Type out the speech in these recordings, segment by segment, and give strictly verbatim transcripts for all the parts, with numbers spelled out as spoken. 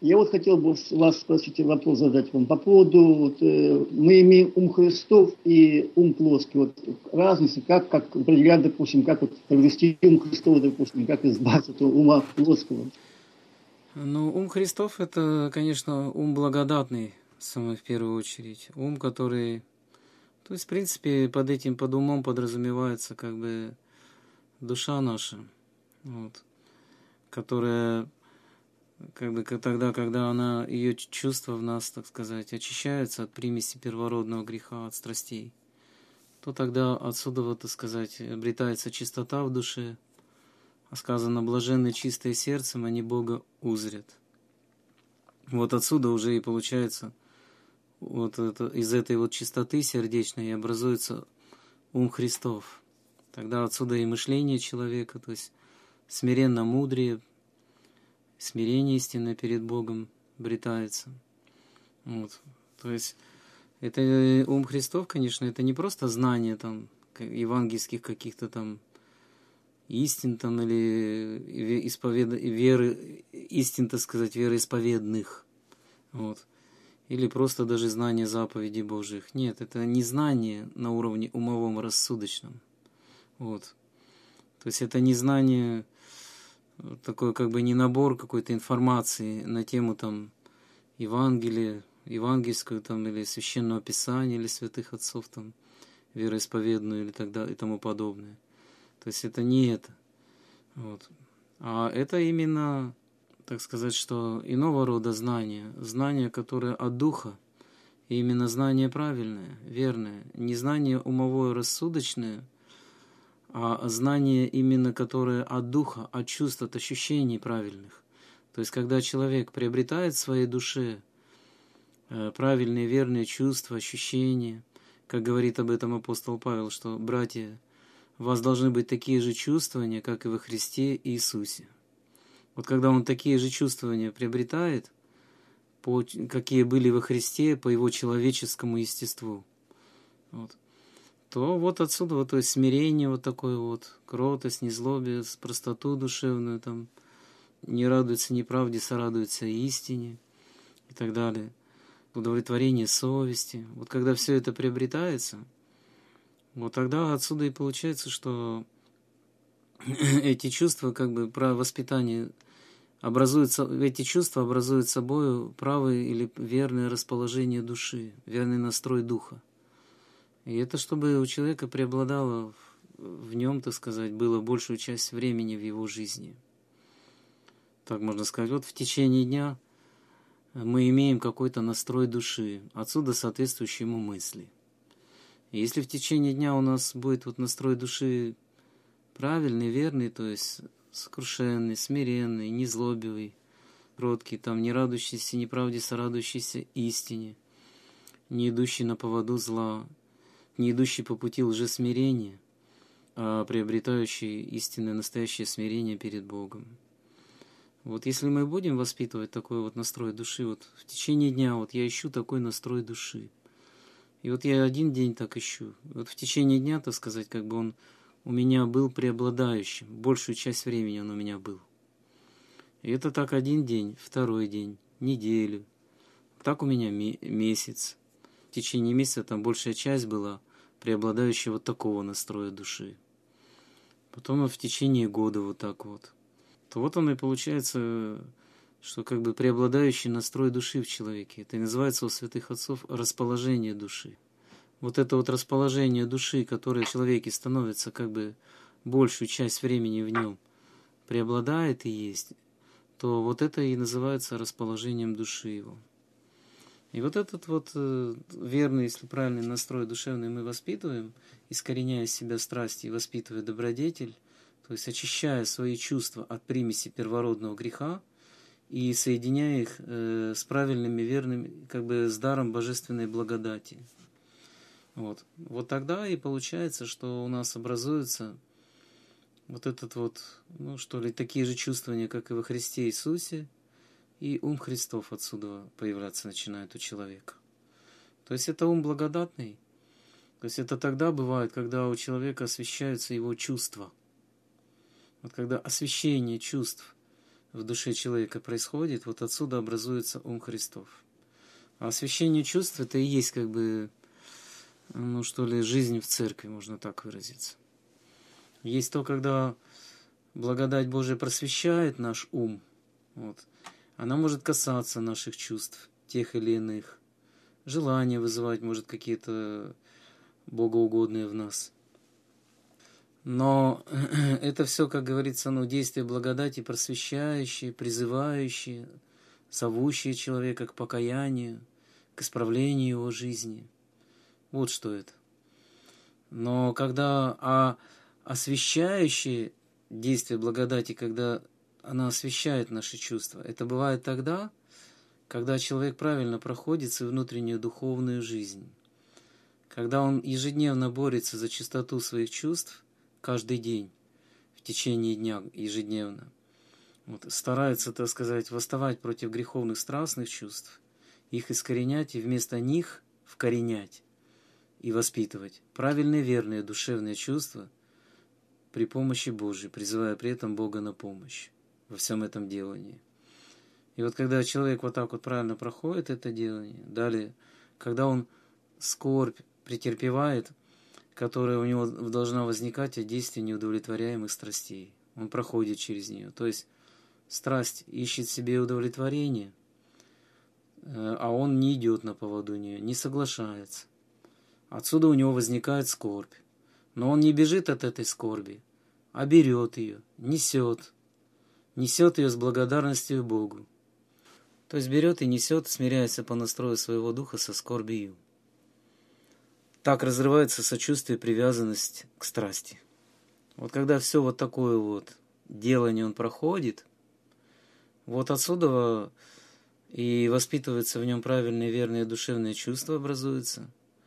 Я вот хотел бы вас спросить, вопрос задать вам по поводу, вот, э, мы имеем ум Христов и ум плоский. Вот разница, как, как определять, допустим, как вот провести ум Христов, допустим, как избавиться от ума плоского. Ну, ум Христов – это, конечно, ум благодатный, самый в первую очередь. Ум, который… То есть, в принципе, под этим, под умом подразумевается как бы душа наша, вот, которая… Как бы тогда, когда она, ее чувства в нас, так сказать, очищаются от примеси первородного греха, от страстей, то тогда отсюда, вот, так сказать, обретается чистота в душе, а сказано, блаженны чистые сердцем, они Бога узрят. Вот отсюда уже и получается, вот это, из этой вот чистоты сердечной и образуется ум Христов. Тогда отсюда и мышление человека, то есть смиренно мудрее, смирение истинное перед Богом обретается. Вот. То есть это ум Христов, конечно, это не просто знание там евангельских каких-то там истин там или исповед... веры, истин, так сказать, вероисповедных. Вот. Или просто даже знание заповедей Божьих. Нет, это не знание на уровне умовом рассудочном. Вот. То есть это не знание, такой как бы не набор какой-то информации на тему там Евангелия, евангельского там или священного писания, или святых отцов там, вероисповедную или так далее и тому подобное. То есть это не это. Вот. А это именно, так сказать, что иного рода знания, знания, которые от духа, и именно знание правильное, верное, не знание умовое, рассудочное, а знание именно, которое от духа, от чувств, от ощущений правильных. То есть, когда человек приобретает в своей душе правильные, верные чувства, ощущения, как говорит об этом апостол Павел, что, братья, у вас должны быть такие же чувствования, как и во Христе Иисусе. Вот когда он такие же чувствования приобретает, по, какие были во Христе по его человеческому естеству, вот, то вот отсюда вот, то есть смирение вот такое вот, кротость, незлобие, простоту душевную, там, не радуется неправде, сорадуется истине и так далее, удовлетворение совести. Вот когда все это приобретается, вот тогда отсюда и получается, что эти чувства, как бы про воспитание, образуются, эти чувства образуют собой правое или верное расположение души, верный настрой духа. И это чтобы у человека преобладало в нем, так сказать, было большую часть времени в его жизни. Так можно сказать, вот в течение дня мы имеем какой-то настрой души, отсюда соответствующие ему мысли. И если в течение дня у нас будет вот настрой души правильный, верный, то есть сокрушенный, смиренный, незлобивый, кроткий, там, не радующийся неправде, сорадующийся истине, не идущий на поводу зла, не идущий по пути лжесмирения, а приобретающий истинное настоящее смирение перед Богом. Вот если мы будем воспитывать такой вот настрой души, вот в течение дня вот я ищу такой настрой души. И вот я один день так ищу. Вот в течение дня, так сказать, как бы он у меня был преобладающим. Большую часть времени он у меня был. И это так один день, второй день, неделю. Так у меня месяц. В течение месяца там большая часть была преобладающая вот такого настроя души. Потом в течение года вот так вот. То вот оно и получается, что как бы преобладающий настрой души в человеке. Это и называется у святых отцов расположение души. Вот это вот расположение души, которое в человеке становится как бы большую часть времени в нем преобладает и есть, то вот это и называется расположением души его. И вот этот вот э, верный, если правильный настрой душевный мы воспитываем, искореняя из себя страсти и воспитывая добродетель, то есть очищая свои чувства от примеси первородного греха и соединяя их э, с правильными, верными, как бы с даром божественной благодати. Вот. Вот тогда и получается, что у нас образуется вот этот вот, ну что ли, такие же чувствования, как и во Христе Иисусе, и ум Христов отсюда появляться начинает у человека. То есть это ум благодатный. То есть это тогда бывает, когда у человека освещаются его чувства. Вот когда освещение чувств в душе человека происходит, вот отсюда образуется ум Христов. А освящение чувств – это и есть как бы, ну что ли, жизнь в церкви, можно так выразиться. Есть то, когда благодать Божия просвещает наш ум, вот, она может касаться наших чувств, тех или иных, желания вызывать, может, какие-то богоугодные в нас. Но это все, как говорится, ну, действия благодати просвещающие, призывающие, зовущие человека к покаянию, к исправлению его жизни. Вот что это. Но когда а освещающие действия благодати, когда она освещает наши чувства, это бывает тогда, когда человек правильно проходит свою внутреннюю духовную жизнь, когда он ежедневно борется за чистоту своих чувств, каждый день, в течение дня, ежедневно. Вот, старается, так сказать, восставать против греховных страстных чувств, их искоренять и вместо них вкоренять и воспитывать правильные, верные душевные чувства при помощи Божией, призывая при этом Бога на помощь во всем этом делании. И вот когда человек вот так вот правильно проходит это делание, далее, когда он скорбь претерпевает, которая у него должна возникать от действия неудовлетворяемых страстей. Он проходит через нее. То есть страсть ищет себе удовлетворение, а он не идет на поводу нее, не соглашается. Отсюда у него возникает скорбь. Но он не бежит от этой скорби, а берет ее, несет. Несет ее с благодарностью Богу. То есть берет и несет, смиряется по настрою своего духа со скорбью. Так разрывается сочувствие и привязанность к страсти. Вот когда все вот такое вот делание он проходит, вот отсюда и воспитываются в нем правильные, верные душевные чувства образуются,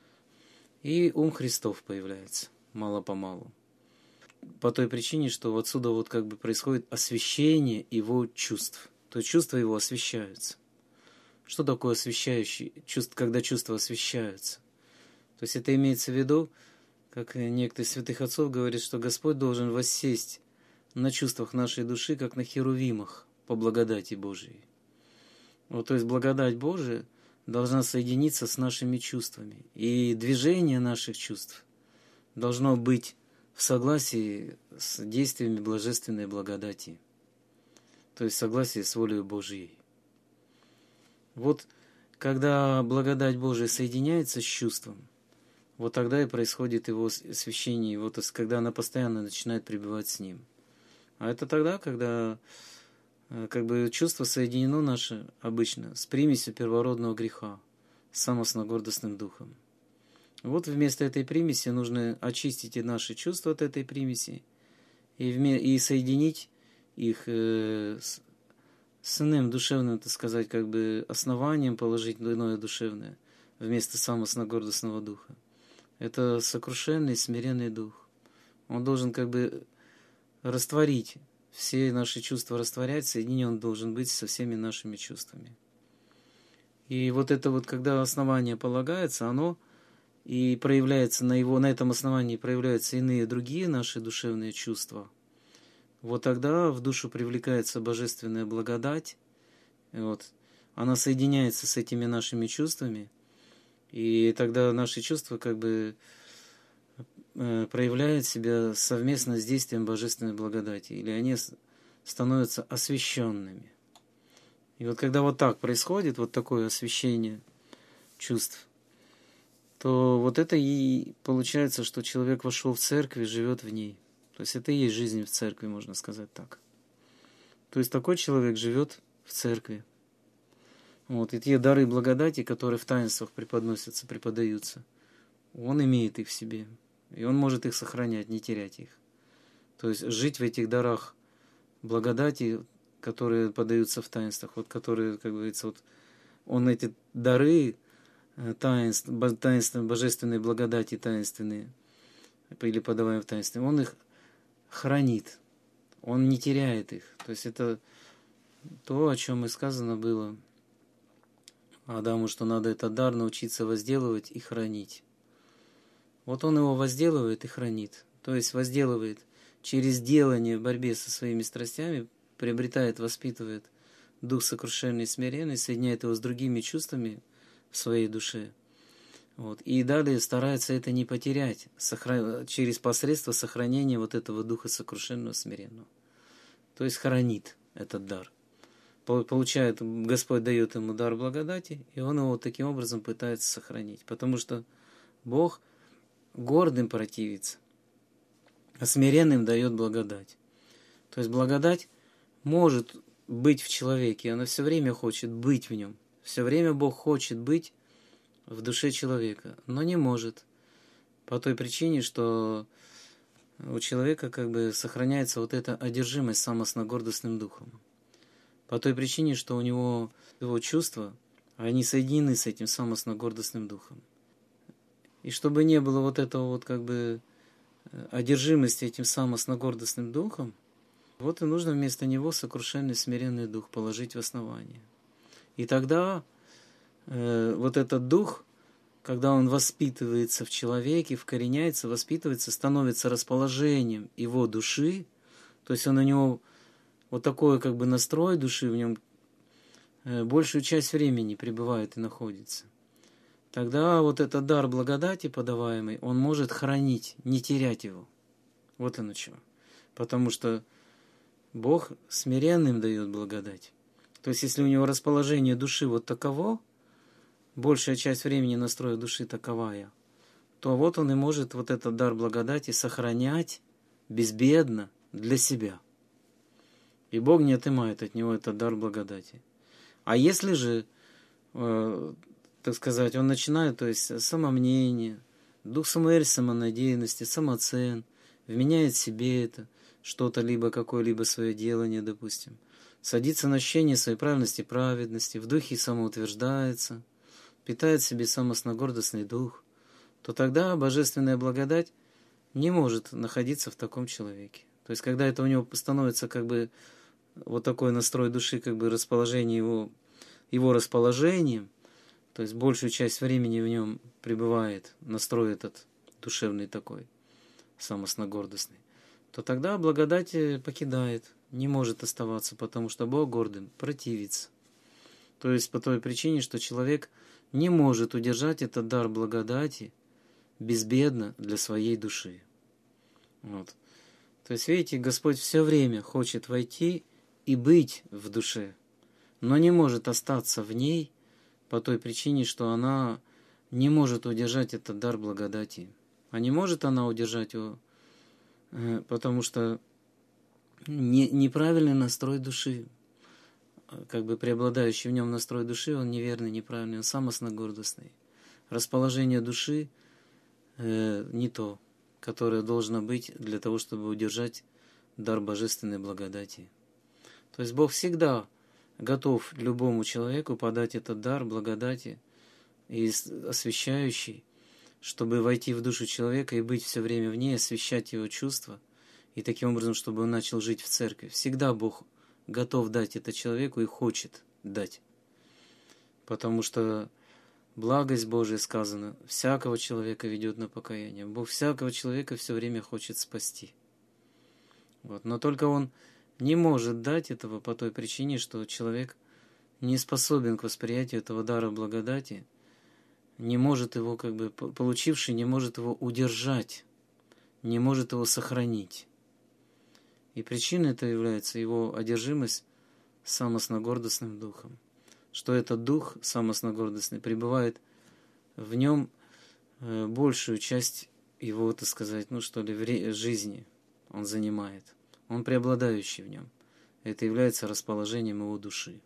и ум Христов появляется мало-помалу. По той причине, что отсюда вот как бы происходит освящение его чувств. То есть чувства его освящаются. Что такое освящающие чувства, когда чувства освящаются? То есть это имеется в виду, как некто из святых отцов говорит, что Господь должен воссесть на чувствах нашей души, как на херувимах, по благодати Божией. Вот, то есть благодать Божия должна соединиться с нашими чувствами. И движение наших чувств должно быть в согласии с действиями божественной благодати. То есть в согласии с волей Божией. Вот когда благодать Божия соединяется с чувством, вот тогда и происходит его освящение, вот когда она постоянно начинает пребывать с ним. А это тогда, когда как бы чувство соединено наше обычно с примесью первородного греха, с самостно-гордостным духом. Вот вместо этой примеси нужно очистить и наши чувства от этой примеси и, вме- и соединить их э, с, с иным душевным, так сказать, как бы основанием положить иное душевное вместо самостно-гордостного духа. Это сокрушенный, смиренный дух. Он должен как бы растворить все наши чувства, растворять, соединен должен быть со всеми нашими чувствами. И вот это вот, когда основание полагается, оно и проявляется на его, на этом основании проявляются иные другие наши душевные чувства. Вот тогда в душу привлекается божественная благодать, вот, она соединяется с этими нашими чувствами, и тогда наши чувства как бы э, проявляют себя совместно с действием божественной благодати, или они становятся освященными. И вот когда вот так происходит, вот такое освящение чувств, то вот это и получается, что человек вошел в церковь и живет в ней. То есть это и есть жизнь в церкви, можно сказать так. То есть такой человек живет в церкви. Вот, и те дары благодати, которые в таинствах преподносятся, преподаются, он имеет их в себе. И он может их сохранять, не терять их. То есть жить в этих дарах благодати, которые подаются в таинствах, вот которые, как говорится, вот он эти дары таинств, таинств, божественной благодати таинственные, или подаваемые в таинстве, он их хранит, он не теряет их. То есть это то, о чем и сказано было Адаму, что надо этот дар научиться возделывать и хранить. Вот он его возделывает и хранит. То есть возделывает через делание в борьбе со своими страстями, приобретает, воспитывает дух сокрушенный и смиренный, соединяет его с другими чувствами в своей душе. Вот. И далее старается это не потерять сохран... через посредство сохранения вот этого духа сокрушенного, смиренного. То есть хранит этот дар. Получает, Господь дает ему дар благодати, и он его таким образом пытается сохранить. Потому что Бог гордым противится, а смиренным дает благодать. То есть благодать может быть в человеке, она все время хочет быть в нем. Все время Бог хочет быть в душе человека, но не может. По той причине, что у человека как бы сохраняется вот эта одержимость самостно-гордостным духом. По той причине, что у него его чувства, они соединены с этим самостно-гордостным духом. И чтобы не было вот этого вот как бы одержимости этим самостно-гордостным духом, вот и нужно вместо него сокрушенный, смиренный дух положить в основание. И тогда э, вот этот дух, когда он воспитывается в человеке, вкореняется, воспитывается, становится расположением его души, то есть он у него вот такой как бы настрой души в нем э, большую часть времени пребывает и находится. Тогда вот этот дар благодати подаваемый, он может хранить, не терять его. Вот оно чего. Потому что Бог смиренным дает благодать. То есть, если у него расположение души вот таково, большая часть времени настроя души таковая, то вот он и может вот этот дар благодати сохранять безбедно для себя. И Бог не отнимает от него этот дар благодати. А если же, э, так сказать, он начинает, то есть самомнение, дух самоэль, самонадеянности, самоцен, вменяет себе это, что-то, либо какое-либо свое делание, допустим, садится на ощущение своей правильности и праведности, в духе самоутверждается, питает в себе самостно-гордостный дух, то тогда божественная благодать не может находиться в таком человеке. То есть, когда это у него становится как бы вот такой настрой души, как бы расположение его, его расположением, то есть большую часть времени в нем пребывает настрой этот душевный такой, самостно-гордостный, то тогда благодать покидает, не может оставаться, потому что Бог гордым противится. То есть по той причине, что человек не может удержать этот дар благодати безбедно для своей души. Вот. То есть, видите, Господь все время хочет войти и быть в душе, но не может остаться в ней по той причине, что она не может удержать этот дар благодати. А не может она удержать его, потому что не, неправильный настрой души, как бы преобладающий в нем настрой души, он неверный, неправильный, он самостно-гордостный. Расположение души э, не то, которое должно быть для того, чтобы удержать дар божественной благодати. То есть Бог всегда готов любому человеку подать этот дар благодати, и освящающий, чтобы войти в душу человека и быть все время в ней, освещать его чувства, и таким образом, чтобы он начал жить в церкви. Всегда Бог готов дать это человеку и хочет дать. Потому что благость Божия, сказано, всякого человека ведет на покаяние. Бог всякого человека все время хочет спасти. Вот. Но только Он не может дать этого по той причине, что человек не способен к восприятию этого дара благодати, не может его, как бы, получивший, не может его удержать, не может его сохранить. И причиной это является его одержимость самостно-гордостным духом. Что этот дух самостно-гордостный пребывает в нем большую часть его, так сказать, ну что ли, жизни он занимает. Он преобладающий в нем. Это является расположением его души.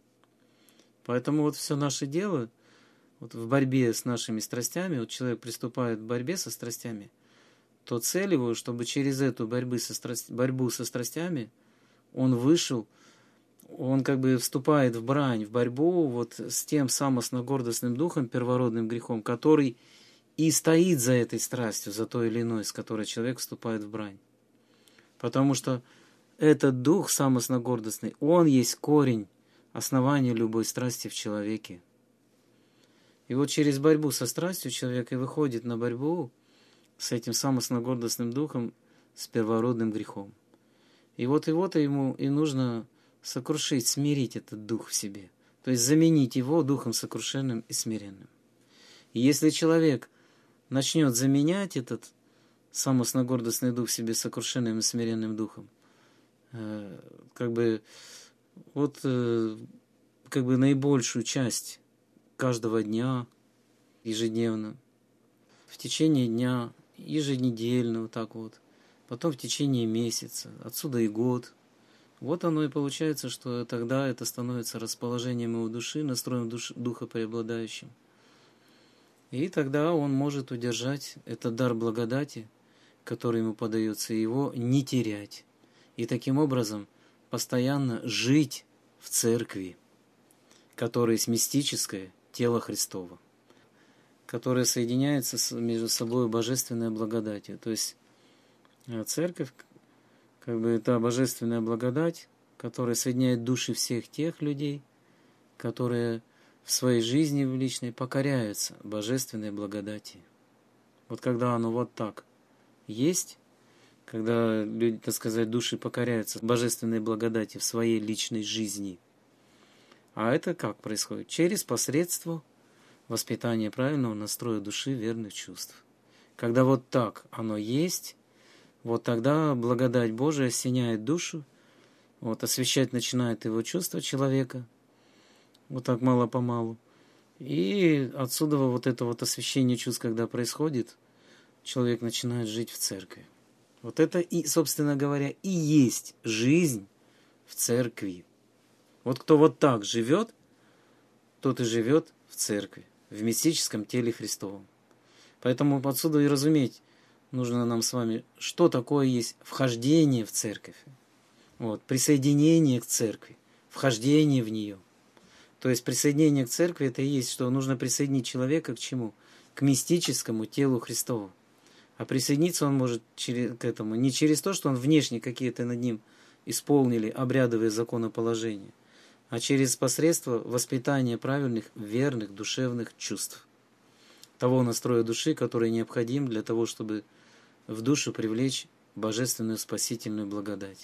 Поэтому вот все наше дело вот в борьбе с нашими страстями, вот человек приступает к борьбе со страстями, то цель его, чтобы через эту борьбу со, страсть, борьбу со страстями он вышел, он как бы вступает в брань, в борьбу вот с тем самостно-гордостным духом, первородным грехом, который и стоит за этой страстью, за той или иной, с которой человек вступает в брань. Потому что этот дух самостно-гордостный, он есть корень, основание любой страсти в человеке. И вот через борьбу со страстью человек и выходит на борьбу с этим самостно-гордостным духом, с первородным грехом. И вот его-то ему и нужно сокрушить, смирить этот дух в себе. То есть заменить его духом сокрушенным и смиренным. И если человек начнет заменять этот самостно-гордостный дух в себе сокрушенным и смиренным духом, э, как бы вот э, как бы наибольшую часть каждого дня, ежедневно, в течение дня, еженедельно, вот так вот, потом в течение месяца, отсюда и год. Вот оно и получается, что тогда это становится расположением его души, настроем душ, духа преобладающим. И тогда он может удержать этот дар благодати, который ему подается, и его не терять. И таким образом постоянно жить в церкви, которая есть мистическое тело Христово, которое соединяется с, между собой божественной благодатью. То есть церковь, как бы это божественная благодать, которая соединяет души всех тех людей, которые в своей жизни в личной покоряются божественной благодати. Вот когда оно вот так есть, когда люди, так сказать, души покоряются божественной благодати в своей личной жизни. А это как происходит? Через посредство воспитания правильного настроя души, верных чувств. Когда вот так оно есть, вот тогда благодать Божия осеняет душу, вот, освещать начинает его чувства человека, вот так мало-помалу. И отсюда вот это вот освещение чувств, когда происходит, человек начинает жить в церкви. Вот это и, собственно говоря, и есть жизнь в церкви. Вот кто вот так живет, тот и живет в церкви, в мистическом теле Христовом. Поэтому отсюда и разуметь нужно нам с вами, что такое есть вхождение в церковь. Вот, присоединение к церкви, вхождение в нее. То есть присоединение к церкви, это и есть, что нужно присоединить человека к чему? К мистическому телу Христову. А присоединиться он может через, к этому не через то, что он внешне какие-то над ним исполнили обрядовые законоположения, а через посредство воспитания правильных, верных, душевных чувств. Того настроя души, который необходим для того, чтобы в душу привлечь божественную спасительную благодать.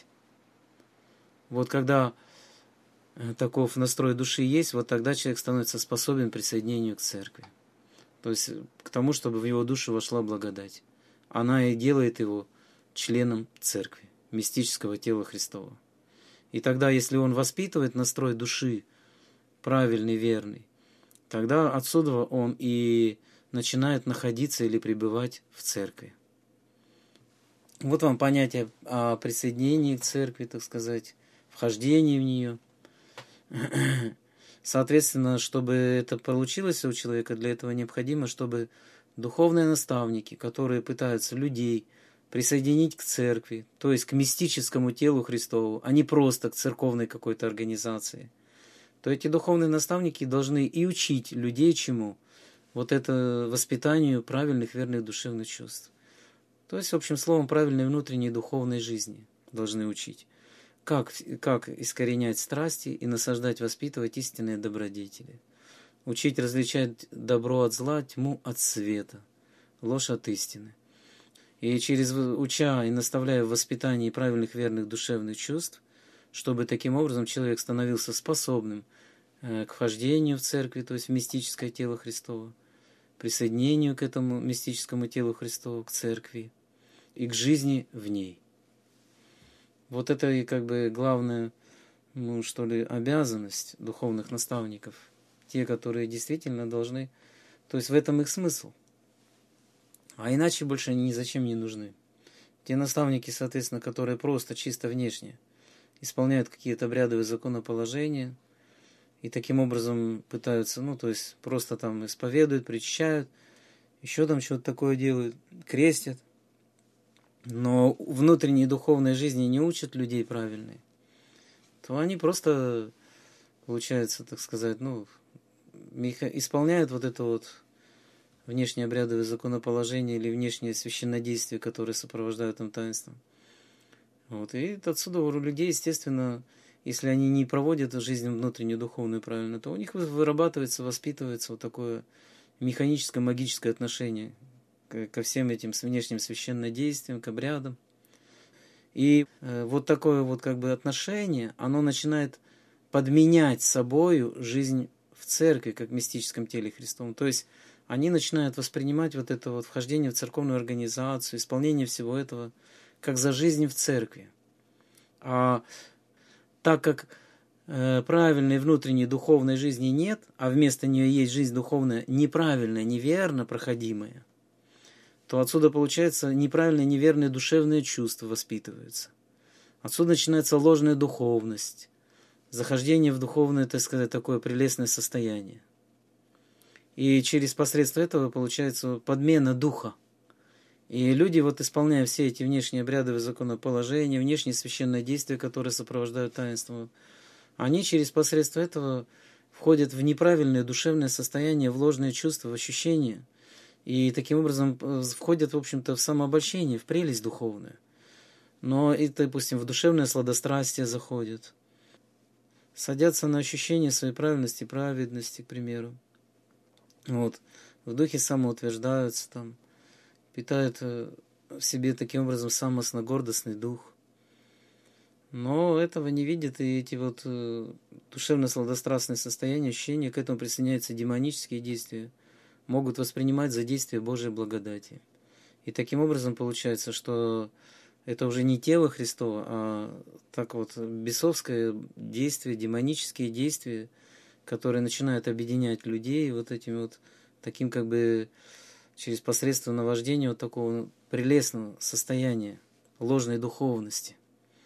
Вот когда таков настрой души есть, вот тогда человек становится способен к присоединению к церкви. То есть к тому, чтобы в его душу вошла благодать. Она и делает его членом церкви, мистического тела Христова. И тогда, если он воспитывает настрой души правильный, верный, тогда отсюда он и начинает находиться или пребывать в церкви. Вот вам понятие о присоединении к церкви, так сказать, вхождении в нее. Соответственно, чтобы это получилось у человека, для этого необходимо, чтобы духовные наставники, которые пытаются людей присоединить к церкви, то есть к мистическому телу Христову, а не просто к церковной какой-то организации, то эти духовные наставники должны и учить людей чему? Вот это воспитанию правильных, верных душевных чувств. То есть, общим словом, правильной внутренней духовной жизни должны учить. Как, как искоренять страсти и насаждать, воспитывать истинные добродетели. Учить различать добро от зла, тьму от света, ложь от истины. И через уча и наставляя в воспитании правильных, верных душевных чувств, чтобы таким образом человек становился способным к вхождению в церкви, то есть в мистическое тело Христово, присоединению к этому мистическому телу Христову, к церкви и к жизни в ней. Вот это и как бы главная, ну что ли, обязанность духовных наставников, те, которые действительно должны, то есть в этом их смысл. А иначе больше они ни зачем не нужны. Те наставники, соответственно, которые просто чисто внешне исполняют какие-то обрядовые законоположения и таким образом пытаются, ну, то есть просто там исповедуют, причащают, еще там что-то такое делают, крестят, но внутренней духовной жизни не учат людей правильной, то они просто, получается, так сказать, ну, исполняют вот это вот внешние обрядовые законоположения или внешние священнодействия, которые сопровождают им таинством. Вот. И отсюда у людей, естественно, если они не проводят жизнь внутреннюю духовную правильно, то у них вырабатывается, воспитывается вот такое механическое, магическое отношение ко всем этим внешним священнодействиям, к обрядам. И э, вот такое вот как бы отношение, оно начинает подменять собою жизнь в церкви, как в мистическом теле Христовом. То есть они начинают воспринимать вот это вот вхождение в церковную организацию, исполнение всего этого, как за жизнь в церкви. А так как э, правильной внутренней духовной жизни нет, а вместо нее есть жизнь духовная неправильная, неверно проходимая, то отсюда получается неправильные, неверные душевные чувства воспитываются. Отсюда начинается ложная духовность, захождение в духовное, так сказать, такое прелестное состояние. И через посредство этого получается подмена духа. И люди, вот исполняя все эти внешние обрядовые законоположения, внешние священные действия, которые сопровождают таинство, они через посредство этого входят в неправильное душевное состояние, в ложные чувства, в ощущения, и таким образом входят, в общем-то, в самообольщение, в прелесть духовную. Но и, допустим, в душевное сладострастие заходят, садятся на ощущение своей правильности, праведности, к примеру. Вот. В духе самоутверждаются, там, питают в себе таким образом самостно-гордостный дух. Но этого не видят, и эти вот душевно-сладострастные состояния, ощущения, к этому присоединяются демонические действия, могут воспринимать за действие Божьей благодати. И таким образом получается, что это уже не тело Христово, а так вот бесовское действие, демонические действия, которые начинают объединять людей вот этим вот таким как бы через посредство наваждения вот такого прелестного состояния ложной духовности.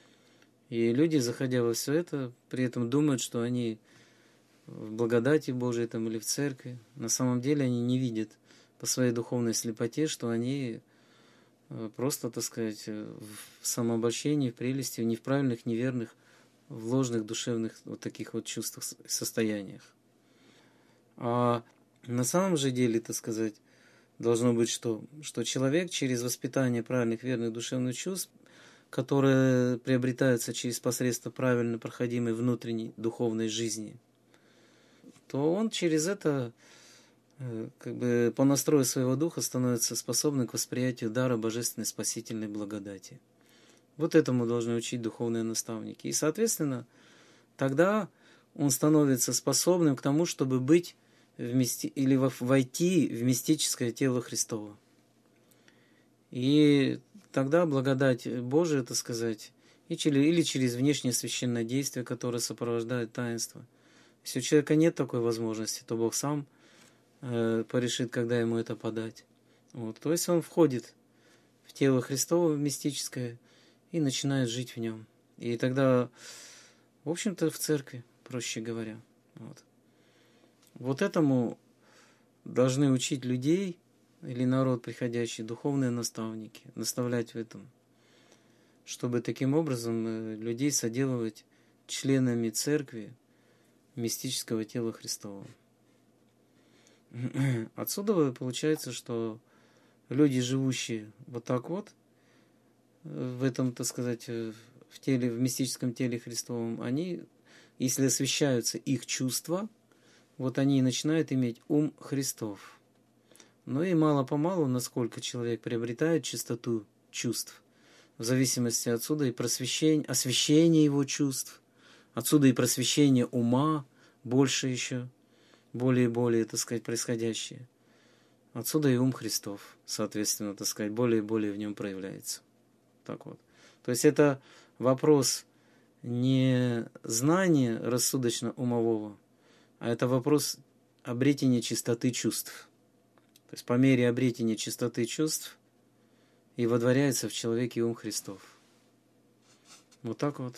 И люди, заходя во все это, при этом думают, что они в благодати Божией там, или в церкви. На самом деле они не видят по своей духовной слепоте, что они просто, так сказать, в самообольщении, в прелести, в неправильных, неверных, в ложных душевных вот таких вот чувствах, состояниях. А на самом же деле, так сказать, должно быть что? Что человек через воспитание правильных, верных душевных чувств, которые приобретаются через посредство правильно проходимой внутренней духовной жизни, то он через это, как бы по настрою своего духа, становится способным к восприятию дара божественной спасительной благодати. Вот этому должны учить духовные наставники. И, соответственно, тогда он становится способным к тому, чтобы быть вместе, или войти в мистическое тело Христово. И тогда благодать Божия, так сказать, и через, или через внешнее священное действие, которое сопровождает таинство. Если у человека нет такой возможности, то Бог сам э, порешит, когда ему это подать. Вот. То есть он входит в тело Христово мистическое и начинает жить в нем. И тогда, в общем-то, в церкви, проще говоря. Вот. Вот этому должны учить людей или народ приходящий, духовные наставники, наставлять в этом, чтобы таким образом людей соделывать членами церкви мистического тела Христова. Отсюда получается, что люди, живущие вот так вот, в этом, так сказать, в теле, в мистическом теле Христовом, они, если освящаются их чувства, вот они и начинают иметь ум Христов. Но и мало-помалу, насколько человек приобретает чистоту чувств, в зависимости отсюда и просвещение, освящение его чувств, отсюда и просвещение ума, больше еще, более и более, так сказать, происходящее. Отсюда и ум Христов, соответственно, так сказать, более и более в нем проявляется. Так вот. То есть это вопрос не знания рассудочно-умового, а это вопрос обретения чистоты чувств. То есть по мере обретения чистоты чувств и водворяется в человеке ум Христов. Вот так вот.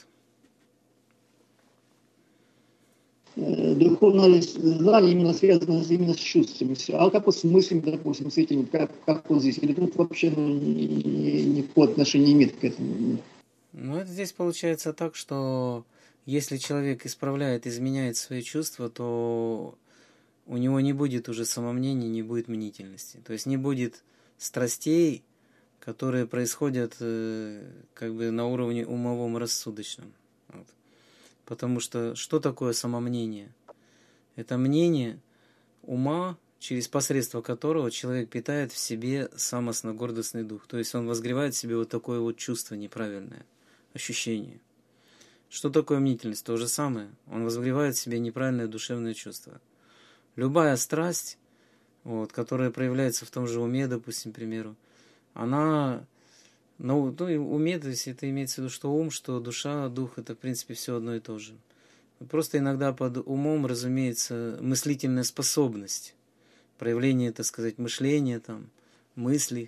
Духовное знание именно связано именно с чувствами. А как вот с мыслями, допустим, с этим, как, как вот здесь? Или тут вообще ну, никакого отношения не имеет к этому? Ну, это здесь получается так, что если человек исправляет, изменяет свои чувства, то у него не будет уже самомнения, не будет мнительности. То есть не будет страстей, которые происходят как бы на уровне умовом рассудочном. Вот. Потому что что такое самомнение? Это мнение ума, через посредство которого человек питает в себе самостно-гордостный дух. То есть он возгревает в себе вот такое вот чувство неправильное. ощущение. Что такое мнительность? То же самое. Он возгревает в себе неправильное душевное чувство. Любая страсть, вот, которая проявляется в том же уме, допустим, к примеру, она, ну, ну, уме, то есть это имеется в виду, что ум, что душа, дух, это, в принципе, все одно и то же. Просто иногда под умом, разумеется, мыслительная способность, проявление, так сказать, мышления, там, мыслей.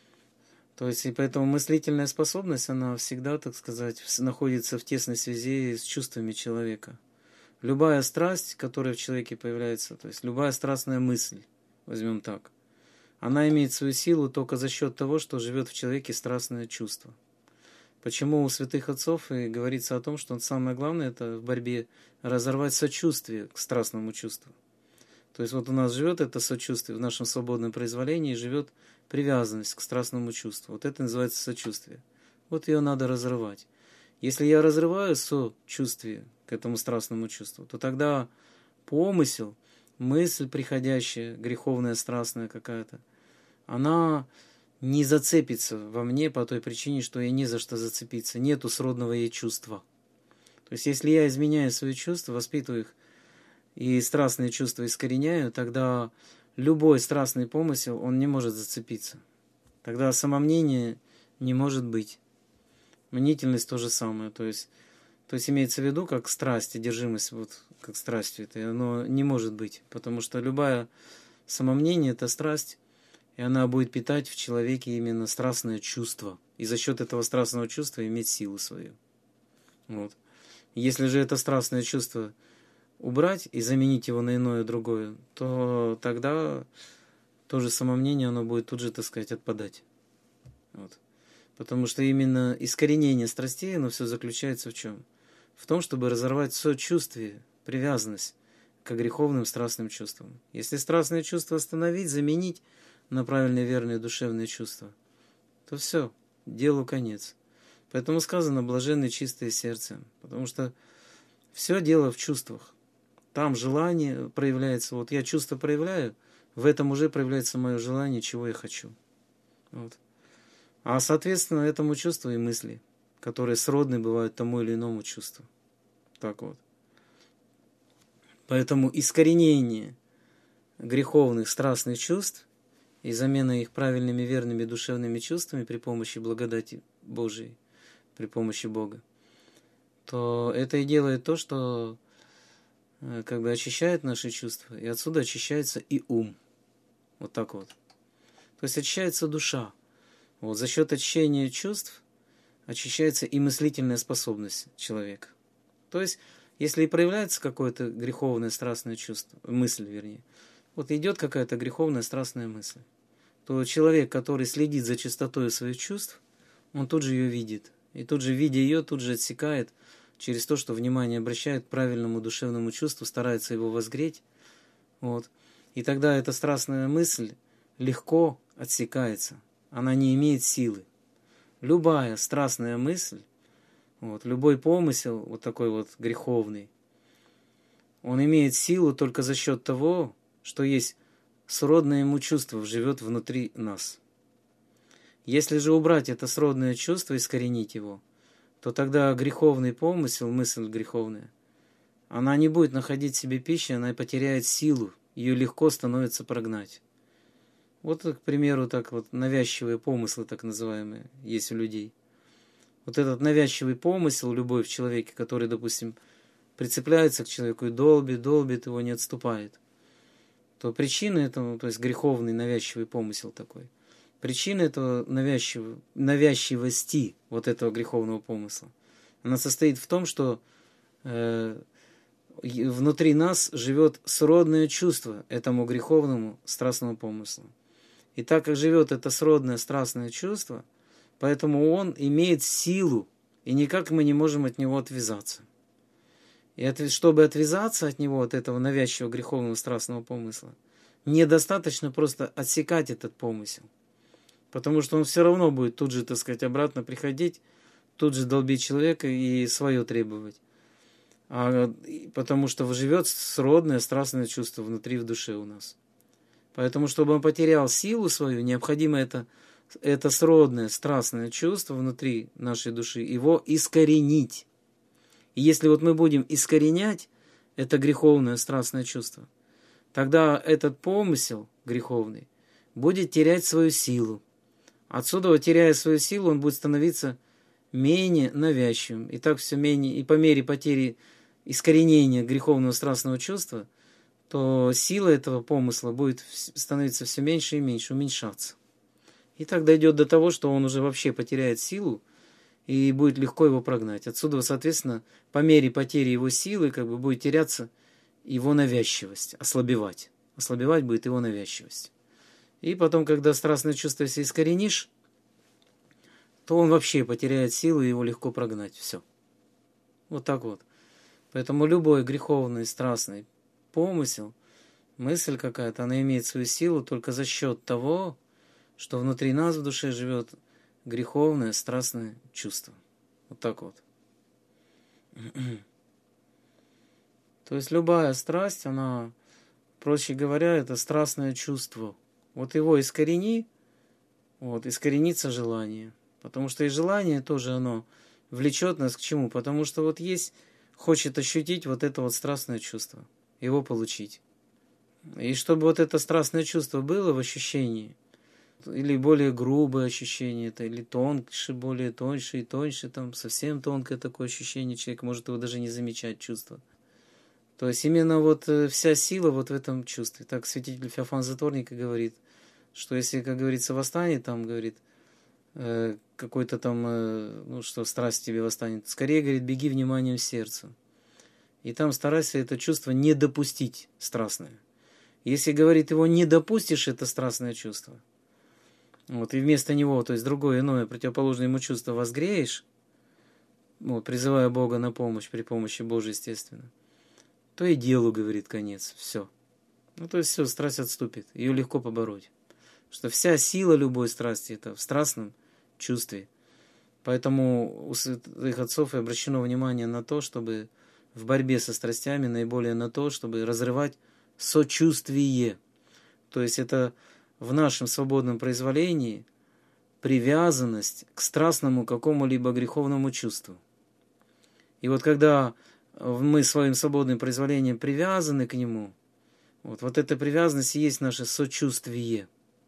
То есть, и поэтому мыслительная способность, она всегда, так сказать, находится в тесной связи с чувствами человека. Любая страсть, которая в человеке появляется, то есть любая страстная мысль, возьмем так, она имеет свою силу только за счет того, что живет в человеке страстное чувство. Почему у святых отцов и говорится о том, что самое главное это в борьбе разорвать сочувствие к страстному чувству. То есть вот у нас живет это сочувствие, в нашем свободном произволении живет привязанность к страстному чувству. Вот это называется сочувствие. Вот ее надо разрывать. Если я разрываю сочувствие к этому страстному чувству, то тогда помысел, мысль приходящая, греховная, страстная какая-то, она не зацепится во мне по той причине, что ей не за что зацепиться. Нету сродного ей чувства. То есть, если я изменяю свои чувства, воспитываю их и страстные чувства искореняю, тогда любой страстный помысел, он не может зацепиться. Тогда самомнение не может быть. Мнительность то же самое. То есть, то есть имеется в виду, как страсть, одержимость, вот, как страстью, это оно не может быть. Потому что любое самомнение – это страсть, и она будет питать в человеке именно страстное чувство. И за счет этого страстного чувства иметь силу свою. Вот. Если же это страстное чувство убрать и заменить его на иное другое, то тогда то же самомнение, оно будет тут же, так сказать, отпадать. Вот. Потому что именно искоренение страстей, оно все заключается в чем? В том, чтобы разорвать сочувствие, привязанность к греховным страстным чувствам. Если страстные чувства остановить, заменить на правильные, верные душевные чувства, то все, делу конец. Поэтому сказано «блаженны чистые сердцем», потому что все дело в чувствах. Там желание проявляется. Вот я чувство проявляю, в этом уже проявляется мое желание, чего я хочу. Вот. А соответственно этому чувству и мысли, которые сродны бывают тому или иному чувству. Так вот. Поэтому искоренение греховных страстных чувств и замена их правильными, верными душевными чувствами при помощи благодати Божией, при помощи Бога, то это и делает то, что как бы очищает наши чувства, и отсюда очищается и ум. Вот так вот. То есть очищается душа. Вот за счет очищения чувств очищается и мыслительная способность человека. То есть, если и проявляется какое-то греховное страстное чувство, мысль, вернее, вот идет какая-то греховная страстная мысль, то человек, который следит за чистотой своих чувств, он тут же ее видит. И тут же, видя ее, тут же отсекает через то, что внимание обращает к правильному душевному чувству, старается его возгреть. Вот. И тогда эта страстная мысль легко отсекается. Она не имеет силы. Любая страстная мысль, вот, любой помысел, вот такой вот греховный, он имеет силу только за счет того, что есть сродное ему чувство, живет внутри нас. Если же убрать это сродное чувство, искоренить его, то тогда греховный помысел, мысль греховная, она не будет находить в себе пищи, она потеряет силу, ее легко становится прогнать. Вот, к примеру, так вот навязчивые помыслы, так называемые, есть у людей. Вот этот навязчивый помысел, любой в человеке, который, допустим, прицепляется к человеку и долбит, долбит, его не отступает, то причина этого, то есть греховный навязчивый помысел такой, причина этого навязчивого, навязчивости вот этого греховного помысла, она состоит в том, что э, внутри нас живет сродное чувство этому греховному страстному помыслу. И так как живет это сродное страстное чувство, поэтому он имеет силу, и никак мы не можем от него отвязаться. И от, чтобы отвязаться от него, от этого навязчивого греховного страстного помысла, недостаточно просто отсекать этот помысел. Потому что он все равно будет тут же, так сказать, обратно приходить, тут же долбить человека и свое требовать. А, потому что живет сродное страстное чувство внутри, в душе у нас. Поэтому, чтобы он потерял силу свою, необходимо это это сродное, страстное чувство внутри нашей души, его искоренить. И если вот мы будем искоренять это греховное, страстное чувство, тогда этот помысел греховный будет терять свою силу. Отсюда, теряя свою силу, он будет становиться менее навязчивым. И так все менее, и по мере потери искоренения греховного страстного чувства, то сила этого помысла будет становиться все меньше и меньше, уменьшаться. И так дойдет до того, что он уже вообще потеряет силу, и будет легко его прогнать. Отсюда, соответственно, по мере потери его силы, как бы будет теряться его навязчивость, ослабевать. Ослабевать будет его навязчивость. И потом, когда страстное чувство, если искоренишь, то он вообще потеряет силу, и его легко прогнать. Все. Вот так вот. Поэтому любой греховный, страстный помысел, мысль какая-то, она имеет свою силу только за счет того, что внутри нас в душе живет греховное, страстное чувство. Вот так вот. То есть любая страсть, она, проще говоря, это страстное чувство. Вот его искорени, вот, искоренится желание. Потому что и желание тоже оно влечет нас к чему? Потому что вот есть, хочет ощутить вот это вот страстное чувство, его получить. И чтобы вот это страстное чувство было в ощущении, или более грубое ощущение, это, или тоньше, более тоньше и тоньше, там совсем тонкое такое ощущение, человек может его даже не замечать, чувство. То есть именно вот вся сила вот в этом чувстве. Так святитель Феофан Затворник говорит, что если, как говорится, восстанет, там, говорит, э, какой-то там, э, ну что, страсть тебе восстанет, скорее, говорит, беги вниманием к сердцу. И там старайся это чувство не допустить, страстное. Если, говорит, его не допустишь, это страстное чувство, вот, и вместо него, то есть другое, иное, противоположное ему чувство возгреешь, вот, призывая Бога на помощь при помощи Божьей, естественно, то и делу, говорит, конец. Все. Ну, то есть все, страсть отступит. Ее легко побороть. Потому что вся сила любой страсти это в страстном чувстве. Поэтому у святых отцов и обращено внимание на то, чтобы в борьбе со страстями наиболее на то, чтобы разрывать сочувствие. То есть это в нашем свободном произволении привязанность к страстному какому-либо греховному чувству. И вот когда мы своим свободным произволением привязаны к нему, вот, вот эта привязанность и есть наше сочувствие.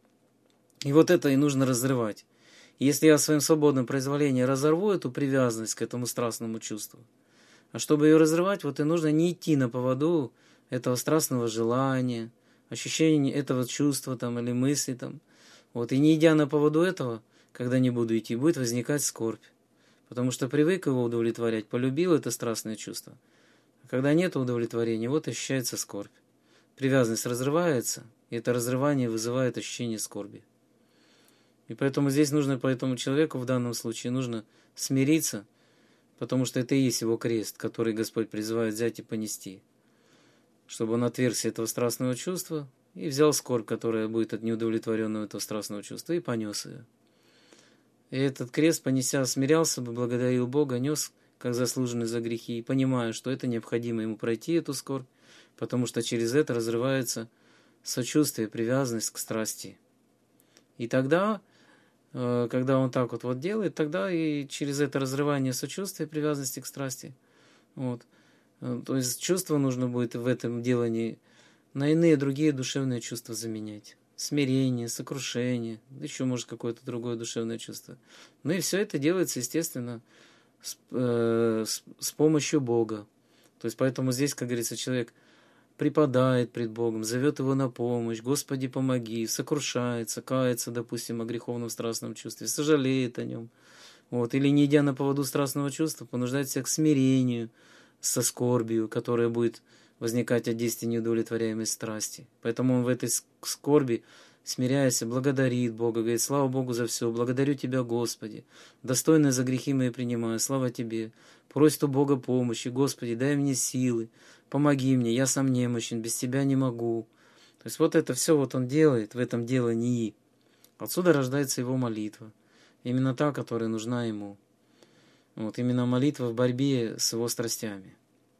И вот это и нужно разрывать. Если я своим свободным произволением разорву эту привязанность к этому страстному чувству, а чтобы ее разрывать, вот и нужно не идти на поводу этого страстного желания, ощущения этого чувства там, или мысли. Там. Вот, и не идя на поводу этого, когда не буду идти, будет возникать скорбь. Потому что привык его удовлетворять, полюбил это страстное чувство. А когда нет удовлетворения, вот ощущается скорбь. Привязанность разрывается, и это разрывание вызывает ощущение скорби. И поэтому здесь нужно, поэтому человеку в данном случае нужно смириться, потому что это и есть его крест, который Господь призывает взять и понести. Чтобы он отвергся этого страстного чувства и взял скорбь, которая будет от неудовлетворенного этого страстного чувства, и понес ее. И этот крест, понеся, смирялся бы, благодарил Бога, нес, как заслуженный за грехи, и понимая, что это необходимо ему пройти эту скорбь, потому что через это разрывается сочувствие, привязанность к страсти. И тогда, когда он так вот, вот делает, тогда и через это разрывание сочувствия, привязанности к страсти, вот, то есть чувство нужно будет в этом делании на иные другие душевные чувства заменять. Смирение, сокрушение, еще, может, какое-то другое душевное чувство. Ну и все это делается, естественно, с, э, с, с помощью Бога. То есть поэтому здесь, как говорится, человек припадает пред Богом, зовет Его на помощь, Господи, помоги, сокрушается, кается, допустим, о греховном страстном чувстве, сожалеет о нем. Вот. Или, не идя на поводу страстного чувства, понуждает себя к смирению, со скорбью, которая будет возникать от действия неудовлетворяемой страсти. Поэтому он в этой скорби, смиряясь, благодарит Бога, говорит: слава Богу за все, благодарю Тебя, Господи, достойно за грехи мои принимаю, слава Тебе, просит у Бога помощи, Господи, дай мне силы, помоги мне, я сам немощен, без Тебя не могу. То есть вот это все вот он делает в этом делании. Отсюда рождается его молитва, именно та, которая нужна ему. Вот именно молитва в борьбе с его страстями.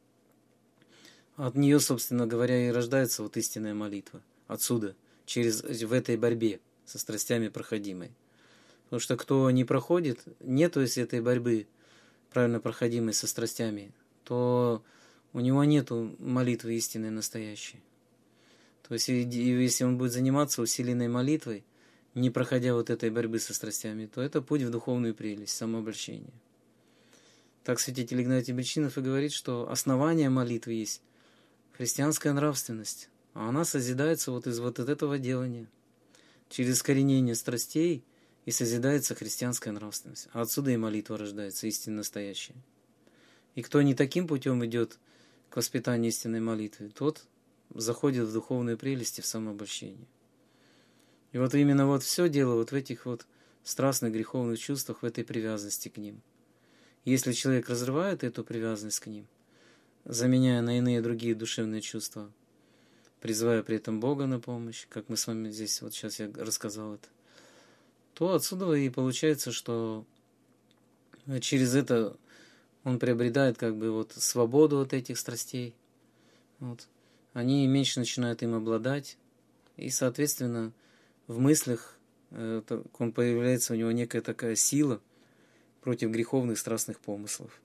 От нее, собственно говоря, и рождается вот истинная молитва. Отсюда, через, в этой борьбе со страстями проходимой. Потому что кто не проходит, нету если этой борьбы, правильно проходимой со страстями, то у него нету молитвы истинной, настоящей. То есть, если он будет заниматься усиленной молитвой, не проходя вот этой борьбы со страстями, то это путь в духовную прелесть, самообольщение. Так святитель Игнатий Бречинов и говорит, что основание молитвы есть христианская нравственность, а она созидается вот из вот этого делания. Через искоренение страстей и созидается христианская нравственность. А отсюда и молитва рождается, истинно настоящая. И кто не таким путем идет к воспитанию истинной молитвы, тот заходит в духовные прелести, в самообольщение. И вот именно вот все дело вот в этих вот страстных греховных чувствах, в этой привязанности к ним. Если человек разрывает эту привязанность к ним, заменяя на иные другие душевные чувства, призывая при этом Бога на помощь, как мы с вами здесь, вот сейчас я рассказал это, то отсюда и получается, что через это он приобретает как бы вот свободу от этих страстей. Вот. Они меньше начинают им обладать, и, соответственно, в мыслях э, он появляется у него некая такая сила против греховных страстных помыслов.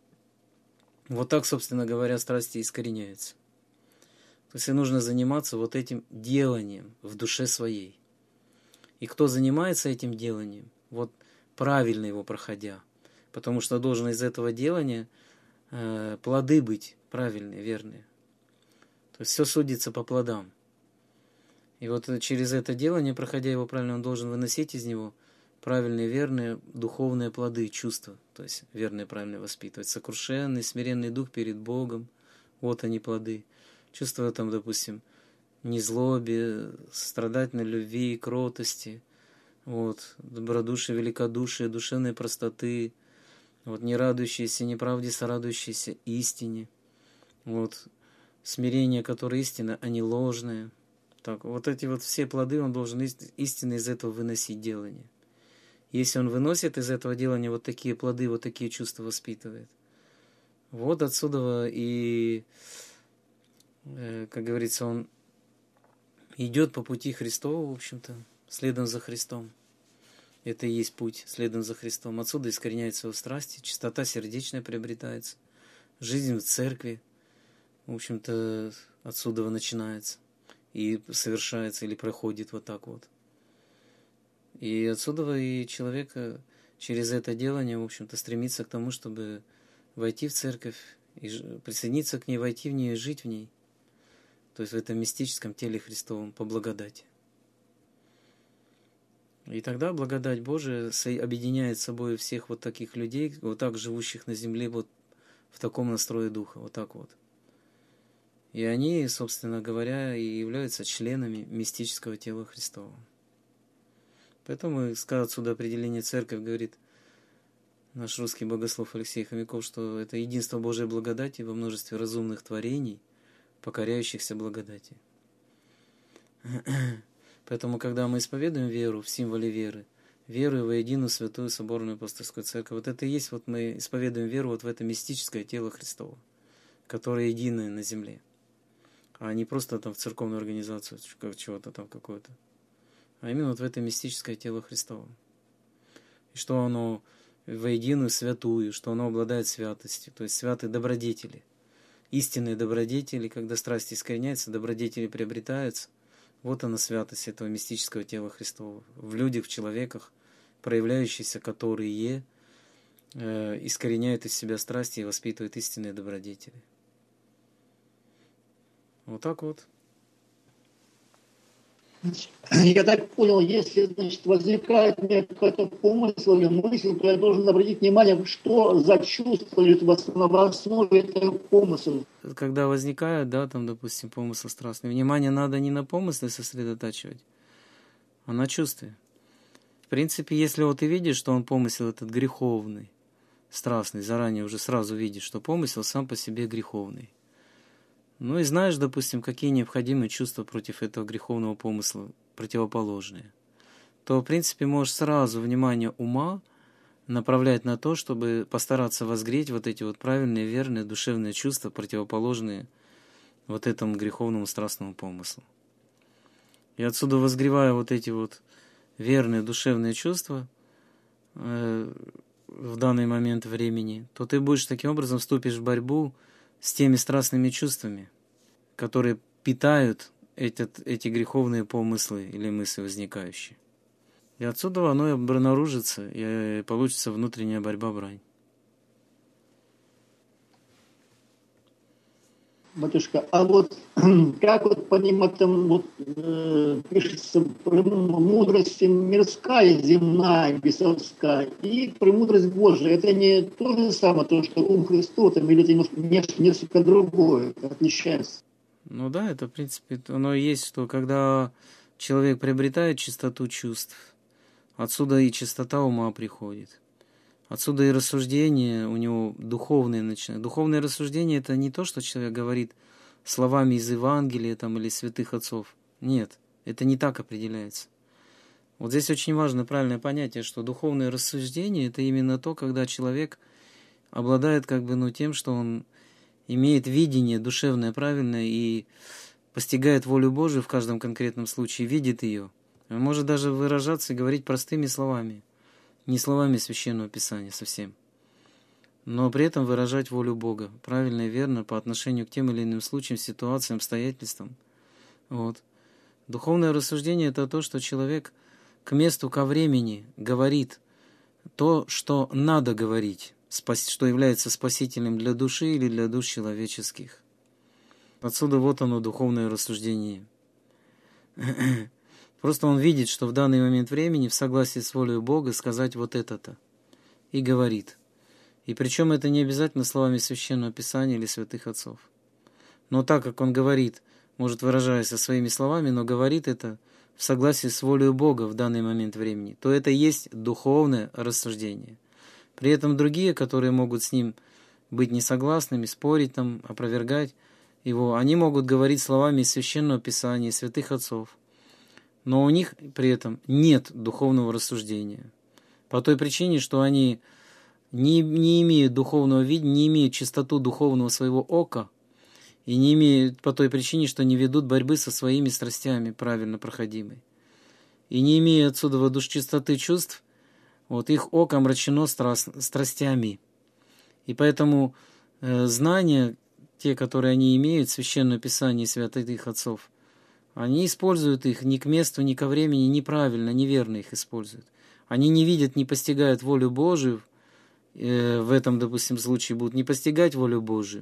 Вот так, собственно говоря, страсти искореняются. То есть и нужно заниматься вот этим деланием в душе своей. И кто занимается этим деланием, вот правильно его проходя, потому что должен из этого делания э, плоды быть правильные, верные. То есть все судится по плодам. И вот через это делание, проходя его правильно, он должен выносить из него правильные, верные, духовные плоды, чувства. То есть верные, правильно воспитывать. Сокрушенный, смиренный дух перед Богом. Вот они плоды. Чувства там, допустим, незлобие, страдательной любви, кротости, вот, добродушие, великодушие, душевной простоты, вот, не радующиеся неправде, сорадующиеся истине, вот, смирение, которое истинно, а не ложное. Так, вот эти вот все плоды он должен истинно из этого выносить делание. Если он выносит из этого делания вот такие плоды, вот такие чувства воспитывает, вот отсюда и, как говорится, он идет по пути Христова, в общем-то, следом за Христом. Это и есть путь, следом за Христом. Отсюда искореняются его страсти, чистота сердечная приобретается, жизнь в церкви, в общем-то, отсюда начинается и совершается или проходит вот так вот. И отсюда и человек через это делание, в общем-то, стремится к тому, чтобы войти в церковь, и присоединиться к ней, войти в нее и жить в ней. То есть в этом мистическом теле Христовом по благодати. И тогда благодать Божия объединяет с собой всех вот таких людей, вот так живущих на земле, вот в таком настрое духа, вот так вот. И они, собственно говоря, и являются членами мистического тела Христова. Поэтому, сказать отсюда определение церковь, говорит наш русский богослов Алексей Хомяков, что это единство Божией благодати во множестве разумных творений, покоряющихся благодати. Поэтому, когда мы исповедуем веру в символе веры, веру во единую святую соборную апостольскую церковь, вот это и есть, вот мы исповедуем веру вот в это мистическое тело Христово, которое единое на земле, а не просто там в церковную организацию, как чего-то там какое-то, а именно вот в это мистическое тело Христово. И что оно воединую святую, что оно обладает святостью, то есть святые добродетели. Истинные добродетели, когда страсти искореняются, добродетели приобретаются. Вот она святость этого мистического тела Христова. В людях, в человеках, проявляющиеся, которые э, искореняют из себя страсти и воспитывают истинные добродетели. Вот так вот. Я так понял, если, значит, возникает мне какой-то помысл или мысль, то я должен обратить внимание, что за чувство лежит в основе этого помысла. Когда возникает, да, там, допустим, помысл страстный, внимание надо не на помыслы сосредотачивать, а на чувстве. В принципе, если вот ты видишь, что он помысел этот греховный, страстный, заранее уже сразу видишь, что помысел сам по себе греховный. Ну и знаешь, допустим, какие необходимые чувства против этого греховного помысла противоположные, то, в принципе, можешь сразу внимание ума направлять на то, чтобы постараться возгреть вот эти вот правильные, верные, душевные чувства, противоположные вот этому греховному страстному помыслу. И отсюда, возгревая вот эти вот верные душевные чувства, э, в данный момент времени, то ты будешь таким образом вступишь в борьбу с теми страстными чувствами, которые питают этот, эти греховные помыслы или мысли возникающие. И отсюда оно и обнаружится, и получится внутренняя борьба, брань. Батюшка, а вот как вот понимать, там вот э, пишется премудрость мирская, земная, бесовская, и премудрость Божия. Это не то же самое, то, что ум Христов, там, или это немножко, несколько другое, отличается? Ну да, это в принципе оно и есть, что когда человек приобретает чистоту чувств, отсюда и чистота ума приходит. Отсюда и рассуждение у него духовные начинают. Духовное рассуждение — это не то, что человек говорит словами из Евангелия там, или святых отцов. Нет, это не так определяется. Вот здесь очень важно правильное понятие, что духовное рассуждение — это именно то, когда человек обладает как бы, ну, тем, что он имеет видение душевное, правильное, и постигает волю Божию в каждом конкретном случае, видит ее. Он может даже выражаться и говорить простыми словами. Не словами Священного Писания совсем, но при этом выражать волю Бога, правильно и верно по отношению к тем или иным случаям, ситуациям, обстоятельствам. Вот. Духовное рассуждение — это то, что человек к месту, ко времени говорит то, что надо говорить, что является спасителем для души или для душ человеческих. Отсюда вот оно, духовное рассуждение. Просто он видит, что в данный момент времени в согласии с волей Бога сказать вот это-то. И говорит. И причем это не обязательно словами Священного Писания или святых отцов. Но так как он говорит, может выражаясь своими словами, но говорит это в согласии с волей Бога в данный момент времени, то это и есть духовное рассуждение. При этом другие, которые могут с ним быть несогласными, спорить там, опровергать его, они могут говорить словами из Священного Писания, святых отцов. Но у них при этом нет духовного рассуждения. По той причине, что они не, не имеют духовного видения, не имеют чистоту духовного своего ока, и не имеют по той причине, что не ведут борьбы со своими страстями, правильно проходимой. И не имея отсюда душ чистоты чувств, вот их око омрачено страст, страстями. И поэтому э, знания, те, которые они имеют, Священное Писание и святых отцов, они используют их ни к месту, ни ко времени неправильно, неверно их используют. Они не видят, не постигают волю Божию, э, в этом, допустим, случае будут не постигать волю Божию,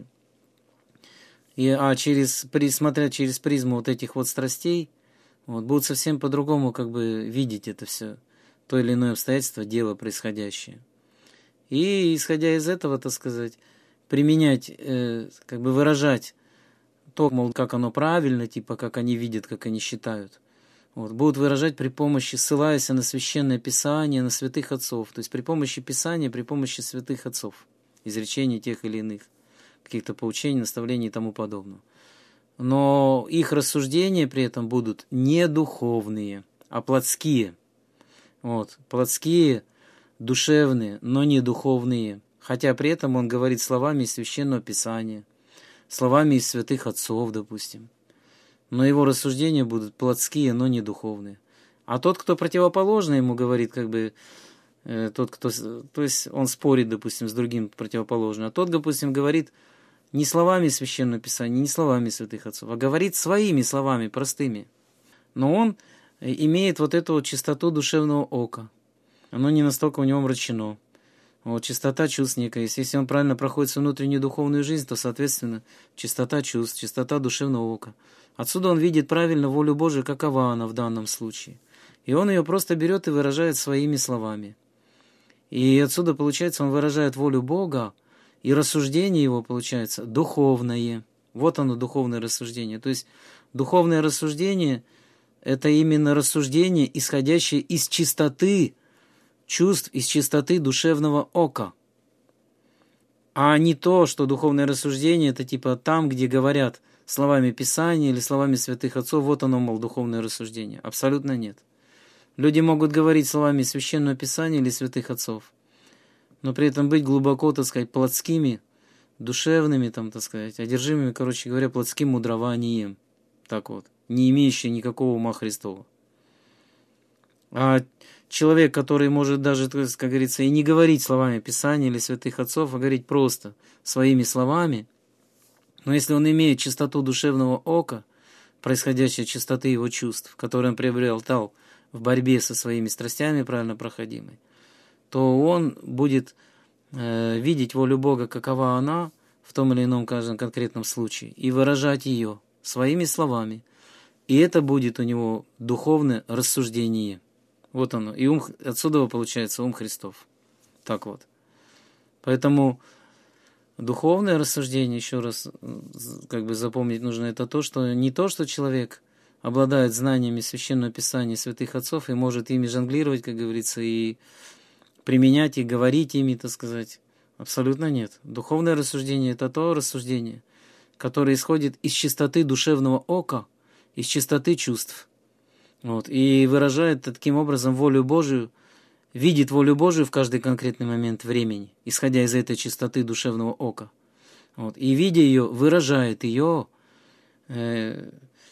и, а через, при, смотря через призму вот этих вот страстей, вот, будут совсем по-другому как бы видеть это все, то или иное обстоятельство, дело происходящее. И, исходя из этого, так сказать, применять, э, как бы выражать то, мол, как оно правильно, типа, как они видят, как они считают. Вот, будут выражать при помощи, ссылаясь на Священное Писание, на святых отцов. То есть при помощи Писания, при помощи святых отцов. Изречений тех или иных, каких-то поучений, наставлений и тому подобного. Но их рассуждения при этом будут не духовные, а плотские. Вот, плотские, душевные, но не духовные. Хотя при этом он говорит словами из Священного Писания, словами из святых отцов, допустим. Но его рассуждения будут плотские, но не духовные. А тот, кто противоположно ему говорит, как бы, э, тот, кто, то есть он спорит, допустим, с другим противоположным, а тот, допустим, говорит не словами Священного Писания, не словами святых отцов, а говорит своими словами, простыми. Но он имеет вот эту вот чистоту душевного ока. Оно не настолько у него омрачено. Вот, чистота чувств некая есть. Если он правильно проходит свою внутреннюю духовную жизнь, то, соответственно, чистота чувств, чистота душевного ока. Отсюда он видит правильно волю Божию, какова она в данном случае. И он ее просто берет и выражает своими словами. И отсюда, получается, он выражает волю Бога, и рассуждение его, получается, духовное. Вот оно, духовное рассуждение. То есть, духовное рассуждение – это именно рассуждение, исходящее из чистоты чувств, из чистоты душевного ока. А не то, что духовное рассуждение – это типа там, где говорят словами Писания или словами святых отцов, вот оно, мол, духовное рассуждение. Абсолютно нет. Люди могут говорить словами Священного Писания или святых отцов, но при этом быть глубоко, так сказать, плотскими, душевными, там, так сказать, одержимыми, короче говоря, плотским мудрованием. Так вот, не имеющие никакого ума Христова. А человек, который может даже, то есть, как говорится, и не говорить словами Писания или святых отцов, а говорить просто своими словами, но если он имеет чистоту душевного ока, происходящей от чистоты его чувств, которые он приобретал в борьбе со своими страстями правильно проходимой, то он будет э, видеть волю Бога, какова она в том или ином каждом конкретном случае, и выражать ее своими словами. И это будет у него духовное рассуждение. Вот оно. И ум, отсюда получается ум Христов. Так вот. Поэтому духовное рассуждение, еще раз как бы запомнить нужно, это то, что не то, что человек обладает знаниями Священного Писания святых отцов и может ими жонглировать, как говорится, и применять, и говорить ими, так сказать. Абсолютно нет. Духовное рассуждение – это то рассуждение, которое исходит из чистоты душевного ока, из чистоты чувств. Вот, и выражает таким образом волю Божию, видит волю Божию в каждый конкретный момент времени, исходя из этой чистоты душевного ока. Вот, и видя ее, выражает ее, э,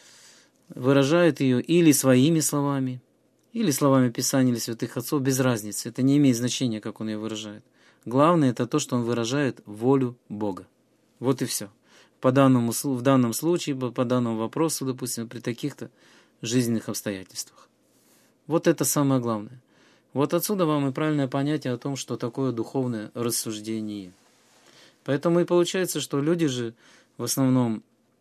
выражает ее или своими словами, или словами Писания или святых отцов, без разницы. Это не имеет значения, как он ее выражает. Главное, это то, что он выражает волю Бога. Вот и все. По данному, в данном случае, по данному вопросу, допустим, при таких-то жизненных обстоятельствах. Вот это самое главное. Вот отсюда вам и правильное понятие о том, что такое духовное рассуждение. Поэтому и получается, что люди же в основном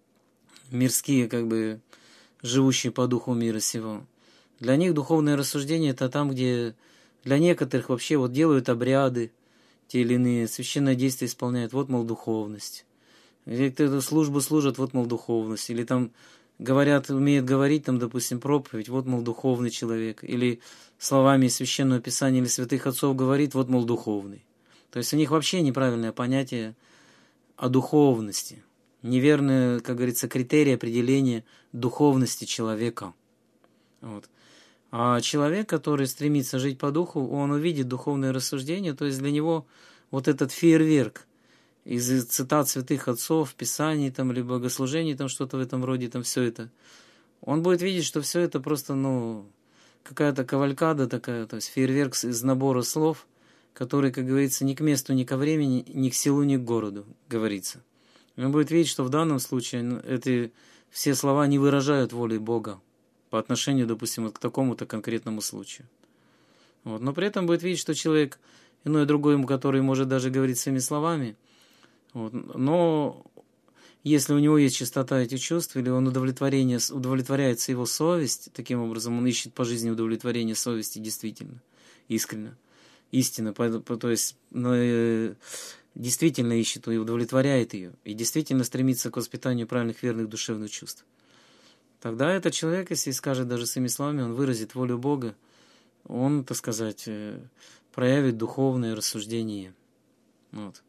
мирские, как бы живущие по духу мира сего, для них духовное рассуждение это там, где для некоторых вообще вот делают обряды, те или иные священные действия исполняют, вот, мол, духовность. Или кто-то службу служат, вот, мол, духовность. Или там говорят, умеет говорить, там, допустим, проповедь, вот, мол, духовный человек. Или словами Священного Писания или святых отцов говорит, вот, мол, духовный. То есть у них вообще неправильное понятие о духовности. Неверное, как говорится, критерий определения духовности человека. Вот. А человек, который стремится жить по духу, он увидит духовное рассуждение, то есть для него вот этот фейерверк из цитат святых отцов, писаний, там, или богослужений, там что-то в этом роде, там все это, он будет видеть, что все это просто, ну, какая-то кавалькада такая, то есть фейерверк из набора слов, который, как говорится, ни к месту, ни ко времени, ни к селу, ни к городу, говорится. И он будет видеть, что в данном случае ну, эти все слова не выражают воли Бога по отношению, допустим, вот к такому-то конкретному случаю. Вот. Но при этом будет видеть, что человек, иной другой, который может даже говорить своими словами, вот, но если у него есть чистота этих чувств, или он удовлетворение, удовлетворяется его совесть, таким образом он ищет по жизни удовлетворение совести действительно, искренне, истинно, то есть ну, действительно ищет и удовлетворяет ее, и действительно стремится к воспитанию правильных, верных душевных чувств. Тогда этот человек, если скажет даже своими словами, он выразит волю Бога, он, так сказать, проявит духовное рассуждение. Вот.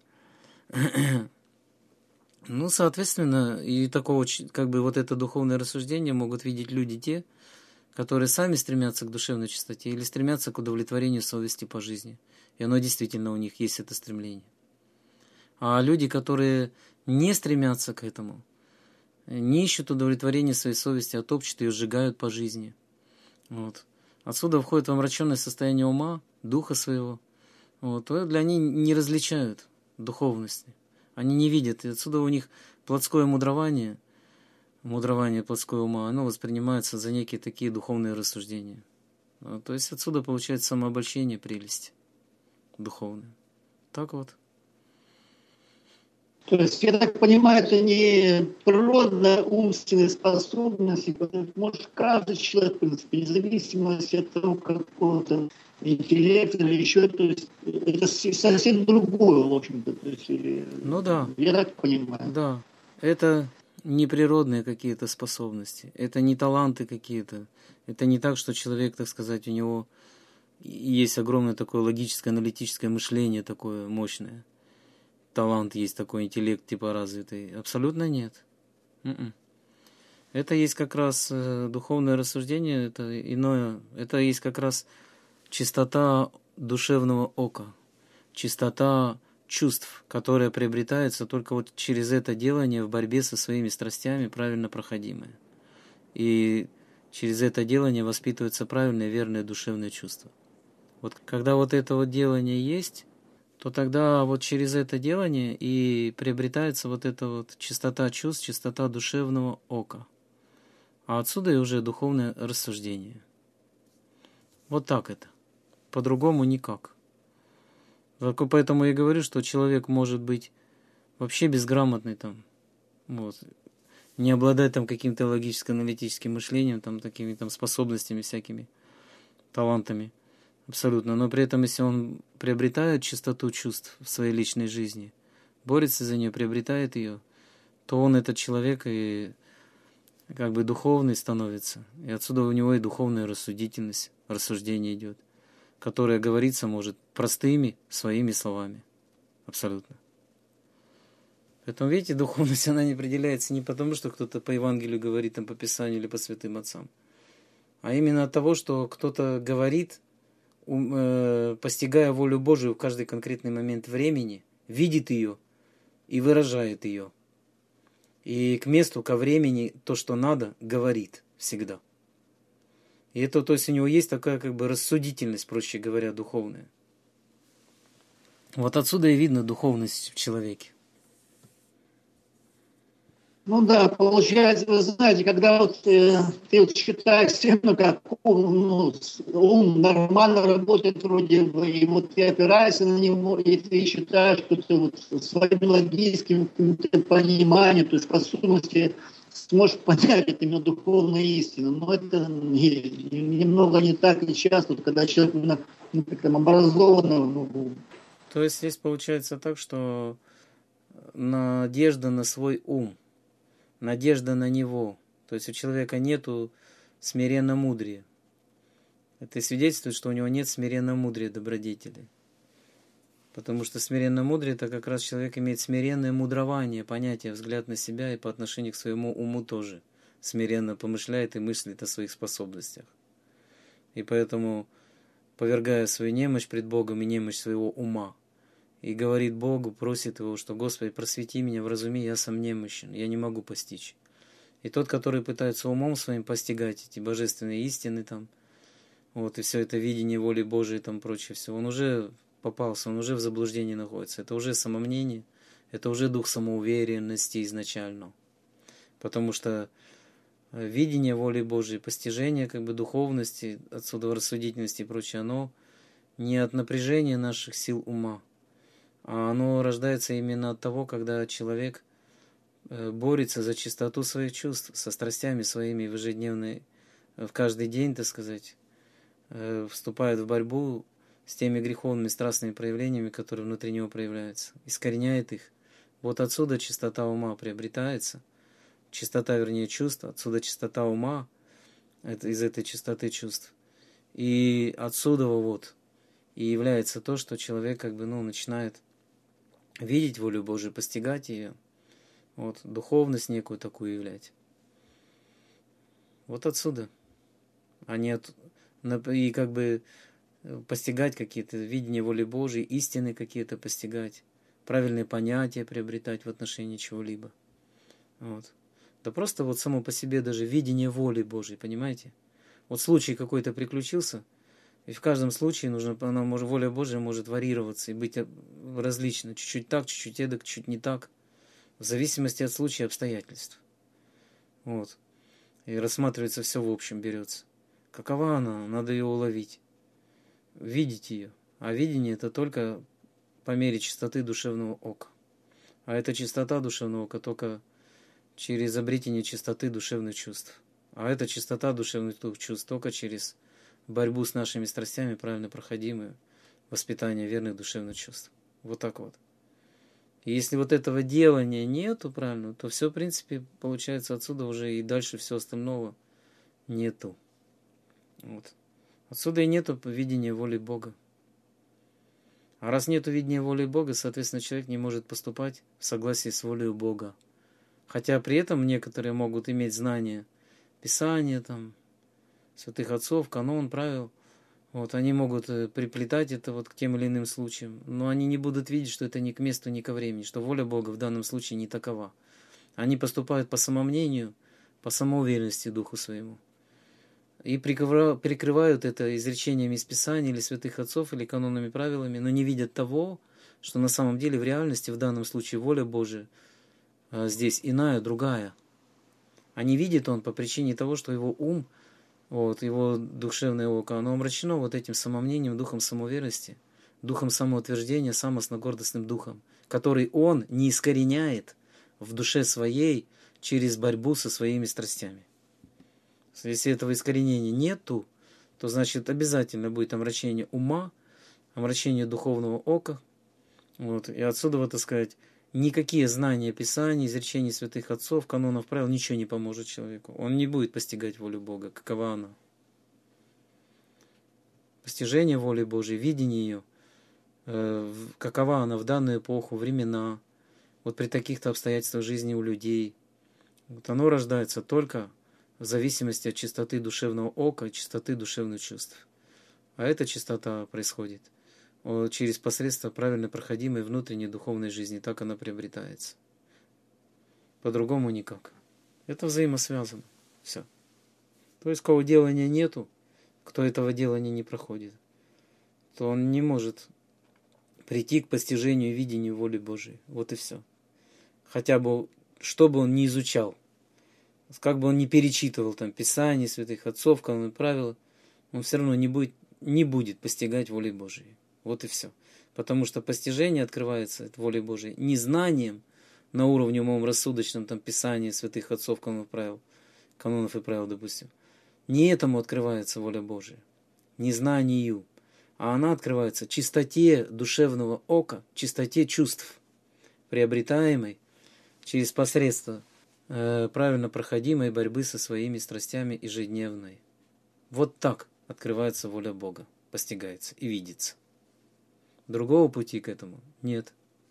Ну, соответственно, и такого, как бы, вот это духовное рассуждение могут видеть люди те, которые сами стремятся к душевной чистоте или стремятся к удовлетворению совести по жизни. И оно действительно у них есть это стремление. А люди, которые не стремятся к этому, не ищут удовлетворения своей совести, а топчут ее, сжигают по жизни. Вот. Отсюда входит в омраченное состояние ума, духа своего. Вот. То для них не различают духовности. Они не видят. И отсюда у них плотское мудрование, мудрование плотского ума, оно воспринимается за некие такие духовные рассуждения. Вот. То есть отсюда получается самообольщение, прелесть духовная. Так вот. То есть, я так понимаю, это не природная умственная способность, которую может каждый человек, в принципе, независимо от того, какого-то интеллекта или еще, то есть это совсем другое, в общем-то. То есть, ну да. Я так понимаю. Да. Это не природные какие-то способности, это не таланты какие-то. Это не так, что человек, так сказать, у него есть огромное такое логическое, аналитическое мышление такое мощное. Талант есть такой, интеллект типа развитый. Абсолютно нет. Mm-mm. Это есть как раз э, духовное рассуждение, это иное. Это есть как раз чистота душевного ока, чистота чувств, которая приобретается только вот через это делание в борьбе со своими страстями, правильно проходимое. И через это делание воспитывается правильное, верное душевное чувство. Вот когда вот это вот делание есть, то тогда вот через это делание и приобретается вот эта вот чистота чувств, чистота душевного ока. А отсюда и уже духовное рассуждение. Вот так это. По-другому никак. Поэтому я говорю, что человек может быть вообще безграмотный там, вот, не обладать там каким-то логическо-аналитическим мышлением, там, такими там способностями всякими, талантами, абсолютно. Но при этом, если он приобретает чистоту чувств в своей личной жизни, борется за нее, приобретает ее, то он, этот человек, и как бы духовный становится. И отсюда у него и духовная рассудительность, рассуждение идет, которое говорится может простыми своими словами. Абсолютно. Поэтому, видите, духовность, она не определяется не потому, что кто-то по Евангелию говорит, там, по Писанию или по святым отцам, а именно от того, что кто-то говорит, э, постигая волю Божию в каждый конкретный момент времени, видит ее и выражает ее. И к месту, ко времени то, что надо, говорит всегда. И это, то есть у него есть такая как бы рассудительность, проще говоря, духовная. Вот отсюда и видно духовность в человеке. Ну да, получается, вы знаете, когда вот э, ты вот считаешь ну, как ум, ну, ум нормально работает вроде бы, и вот ты опираешься на него, и ты считаешь, что ты вот своим логическим пониманием, то есть способности сможешь понять это именно духовную истину. Но это не, немного не так и часто, вот, когда человек именно ну, как там образованный. Ну, то есть здесь получается так, что надежда на свой ум, надежда на него. То есть у человека нету смиренно-мудрия. Это свидетельствует, что у него нет смиренно-мудрия добродетели. Потому что смиренно-мудрие, это как раз человек имеет смиренное мудрование, понятие, взгляд на себя и по отношению к своему уму тоже. Смиренно помышляет и мыслит о своих способностях. И поэтому, повергая свою немощь пред Богом и немощь своего ума, и говорит Богу, просит его, что «Господи, просвети меня, вразуми, я сам немощен, я не могу постичь». И тот, который пытается умом своим постигать эти божественные истины, там, вот, и все это видение воли Божией, там, прочее, все, он уже попался, он уже в заблуждении находится. Это уже самомнение, это уже дух самоуверенности изначально. Потому что видение воли Божией, постижение как бы духовности, отсюда рассудительности и прочее, оно не от напряжения наших сил ума, а оно рождается именно от того, когда человек борется за чистоту своих чувств, со страстями своими в ежедневной, в каждый день, так сказать, вступает в борьбу с теми греховными страстными проявлениями, которые внутри него проявляются, искореняет их. Вот отсюда чистота ума приобретается, чистота, вернее, чувств, отсюда чистота ума, это, из этой чистоты чувств. И отсюда вот и является то, что человек как бы, ну, начинает видеть волю Божию, постигать ее, вот, духовность некую такую являть. Вот отсюда. А не от, и как бы постигать какие-то видения воли Божией, истины какие-то постигать, правильные понятия приобретать в отношении чего-либо. Вот. Да просто вот само по себе даже видение воли Божией, понимаете? Вот случай какой-то приключился, и в каждом случае нужно, она может, воля Божия может варьироваться и быть различна. Чуть-чуть так, чуть-чуть эдак, чуть не так. В зависимости от случая и обстоятельств. Вот. И рассматривается все в общем, берется. Какова она? Надо ее уловить. Видеть ее. А видение это только по мере чистоты душевного ока. А эта чистота душевного ока только через обретение чистоты душевных чувств. А эта чистота душевных чувств только через борьбу с нашими страстями, правильно проходимую, воспитание верных душевных чувств. Вот так вот. И если вот этого делания нету, правильно, то все, в принципе, получается отсюда уже и дальше все остального нету. Вот. Отсюда и нету видения воли Бога. А раз нету видения воли Бога, соответственно, человек не может поступать в согласии с волей Бога. Хотя при этом некоторые могут иметь знания Писания, там, святых отцов, канон, правил. Вот, они могут приплетать это вот к тем или иным случаям, но они не будут видеть, что это ни к месту, ни ко времени, что воля Бога в данном случае не такова. Они поступают по самомнению, по самоуверенности духу своему. и прикрывают это изречениями из Писания или святых отцов, или канонными правилами, но не видят того, что на самом деле в реальности, в данном случае, воля Божия здесь иная, другая. А не видит он по причине того, что его ум, вот, его душевное око, оно омрачено вот этим самомнением, духом самоуверенности, духом самоутверждения, самостногордостным духом, который он не искореняет в душе своей через борьбу со своими страстями. Если этого искоренения нету, то значит обязательно будет омрачение ума, омрачение духовного ока. Вот. И отсюда, вот, так сказать, никакие знания Писаний, изречений святых отцов, канонов, правил ничего не поможет человеку. Он не будет постигать волю Бога, какова она. Постижение воли Божией, видение ее, э, какова она в данную эпоху, времена, вот при таких-то обстоятельствах жизни у людей. Вот оно рождается только в зависимости от чистоты душевного ока, чистоты душевных чувств. А эта чистота происходит через посредство правильно проходимой внутренней духовной жизни. Так она приобретается. По-другому никак. Это взаимосвязано. Все. То есть, кого делания нету, кто этого делания не проходит, то он не может прийти к постижению и видению воли Божией. Вот и все. Хотя бы, что бы он ни изучал, как бы он ни перечитывал там Писание святых отцов, каноны правила, он все равно не будет, не будет постигать воли Божией. Вот и все. Потому что постижение открывается от воли Божией не знанием на уровне умом рассудочном, там Писания святых отцов, канонов, правил, канонов и правил, допустим. Не этому открывается воля Божия, не знанию, а она открывается чистоте душевного ока, чистоте чувств, приобретаемой через посредство э, правильно проходимой борьбы со своими страстями ежедневной. Вот так открывается воля Бога, постигается и видится. Другого пути к этому нет.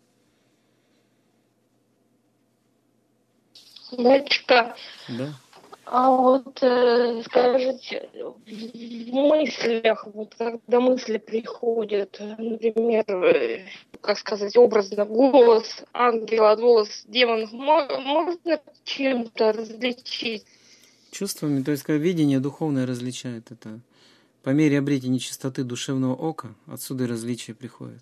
Батюшка, да? А вот э, скажите, в мыслях, вот когда мысли приходят, например, э, как сказать, образно, голос ангела, голос демона, мо- можно чем-то различить? Чувствами, то есть, как видение духовное различает это. По мере обретения чистоты душевного ока, отсюда и различие приходит.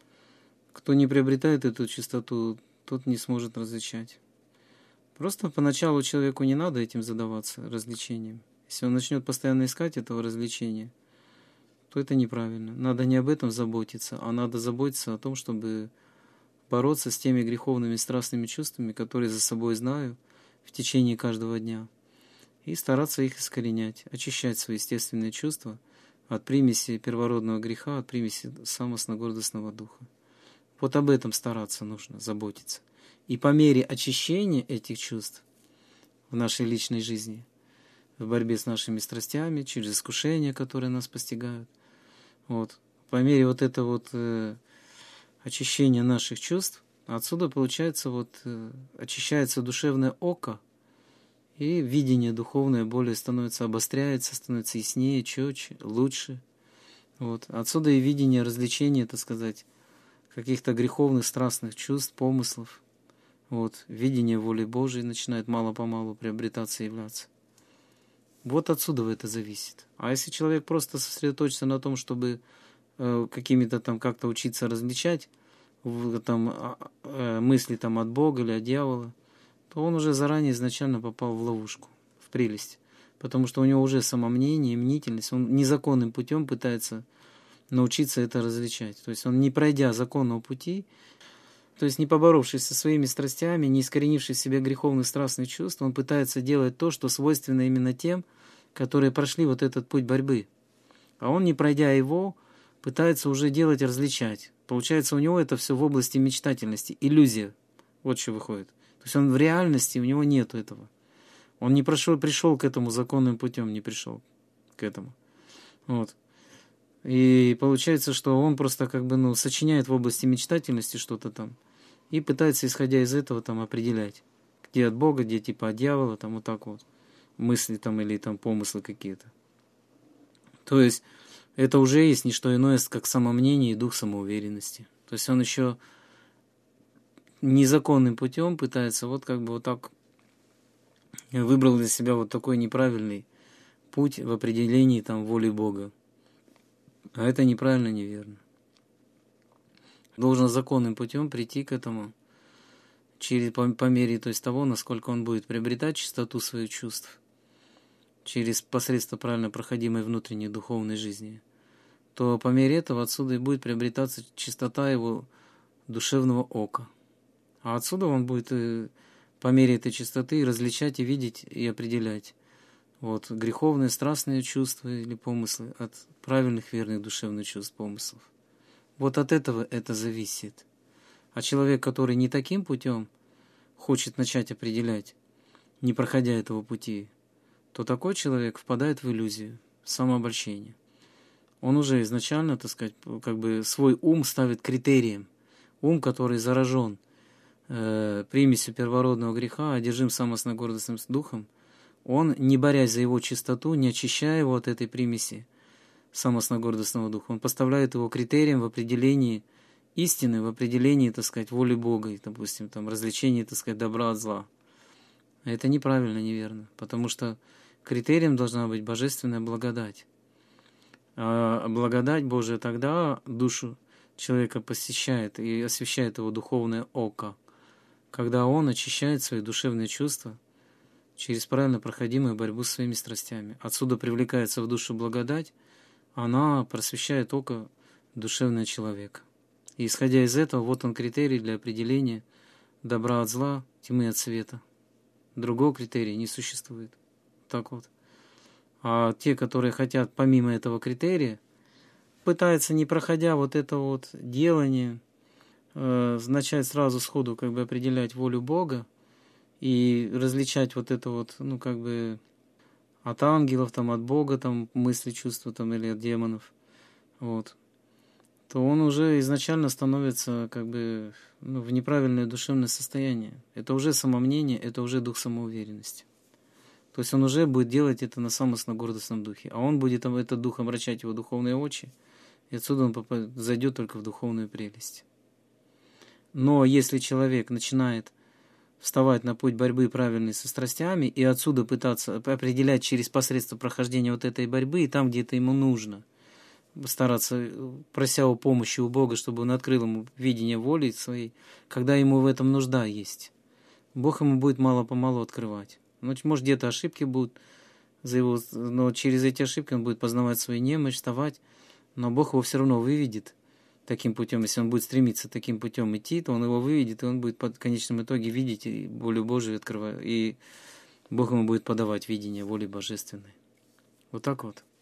Кто не приобретает эту чистоту, тот не сможет различать. Просто поначалу человеку не надо этим задаваться, развлечением. Если он начнет постоянно искать этого развлечения, то это неправильно. Надо не об этом заботиться, а надо заботиться о том, чтобы бороться с теми греховными страстными чувствами, которые за собой знаю в течение каждого дня, и стараться их искоренять, очищать свои естественные чувства от примеси первородного греха, от примеси самостногордостного духа. Вот об этом стараться нужно, заботиться. И по мере очищения этих чувств в нашей личной жизни, в борьбе с нашими страстями, через искушения, которые нас постигают, вот, по мере вот этого вот э, очищения наших чувств, отсюда получается вот э, очищается душевное око, и видение духовное более становится, обостряется, становится яснее, четче, лучше. Вот. Отсюда и видение развлечения, так сказать, каких-то греховных, страстных чувств, помыслов. Вот. Видение воли Божией начинает мало-помалу приобретаться и являться. Вот отсюда это зависит. А если человек просто сосредоточится на том, чтобы э, какими-то там как-то учиться различать в, там, э, мысли там, от Бога или от дьявола, то он уже заранее изначально попал в ловушку, в прелесть. Потому что у него уже самомнение, мнительность, он незаконным путем пытается научиться это различать. То есть он, не пройдя законного пути, то есть не поборовшись со своими страстями, не искоренившись в себе греховных страстных чувств, он пытается делать то, что свойственно именно тем, которые прошли вот этот путь борьбы. А он, не пройдя его, пытается уже делать, различать. Получается, у него это все в области мечтательности, иллюзия. Вот что выходит. То есть он в реальности, у него нет этого. Он не прошел, пришел к этому законным путем, не пришел к этому. Вот. И получается, что он просто как бы, ну, сочиняет в области мечтательности что-то там и пытается, исходя из этого, там, определять, где от Бога, где типа от дьявола, там, вот так вот, мысли там или там помыслы какие-то. То есть это уже есть не что иное, как самомнение и дух самоуверенности. То есть он еще незаконным путем пытается вот как бы вот так выбрал для себя вот такой неправильный путь в определении там воли Бога. А это неправильно, неверно. Должен законным путем прийти к этому, через, по, по мере то есть, того, насколько он будет приобретать чистоту своих чувств, через посредство правильно проходимой внутренней духовной жизни, то по мере этого отсюда и будет приобретаться чистота его душевного ока. А отсюда он будет и, по мере этой чистоты и различать, и видеть, и определять вот, греховные, страстные чувства или помыслы от правильных, верных душевных чувств, помыслов. Вот от этого это зависит. А человек, который не таким путем хочет начать определять, не проходя этого пути, то такой человек впадает в иллюзию, в самообольщение. Он уже изначально, так сказать, как бы свой ум ставит критерием. Ум, который заражен э, примесью первородного греха, одержим самостногордостным духом, он, не борясь за его чистоту, не очищая его от этой примеси самостногордостного духа, он поставляет его критерием в определении истины, в определении, так сказать, воли Бога, и, допустим, там, развлечении, так сказать, добра от зла. Это неправильно, неверно, потому что критерием должна быть божественная благодать. А благодать Божия тогда душу человека посещает и освещает его духовное око, когда он очищает свои душевные чувства через правильно проходимую борьбу с своими страстями. Отсюда привлекается в душу благодать, она просвещает око душевного человека. И исходя из этого, вот он критерий для определения добра от зла, тьмы от света. Другого критерия не существует. Так вот. А те, которые хотят помимо этого критерия, пытаются, не проходя вот это вот делание, э, начать сразу сходу как бы определять волю Бога и различать вот это вот, ну как бы от ангелов, там, от Бога, там, мысли, чувства, там, или от демонов, вот, то он уже изначально становится как бы ну, в неправильное душевное состояние. Это уже самомнение, это уже дух самоуверенности. То есть он уже будет делать это на самостногордостном духе, а он будет этот дух омрачать его духовные очи, и отсюда он попадет, зайдет только в духовную прелесть. Но если человек начинает вставать на путь борьбы правильной со страстями и отсюда пытаться определять через посредство прохождения вот этой борьбы, и там, где это ему нужно, стараться, прося о помощи у Бога, чтобы он открыл ему видение воли своей, когда ему в этом нужда есть. Бог ему будет мало-помалу открывать. Может, где-то ошибки будут, за его, но через эти ошибки он будет познавать свою немощь, вставать, но Бог его все равно выведет таким путем. Если он будет стремиться таким путем идти, то он его выведет, и он будет в конечном итоге видеть и волю Божию открывать, и Бог ему будет подавать видение воли божественной. Вот так вот.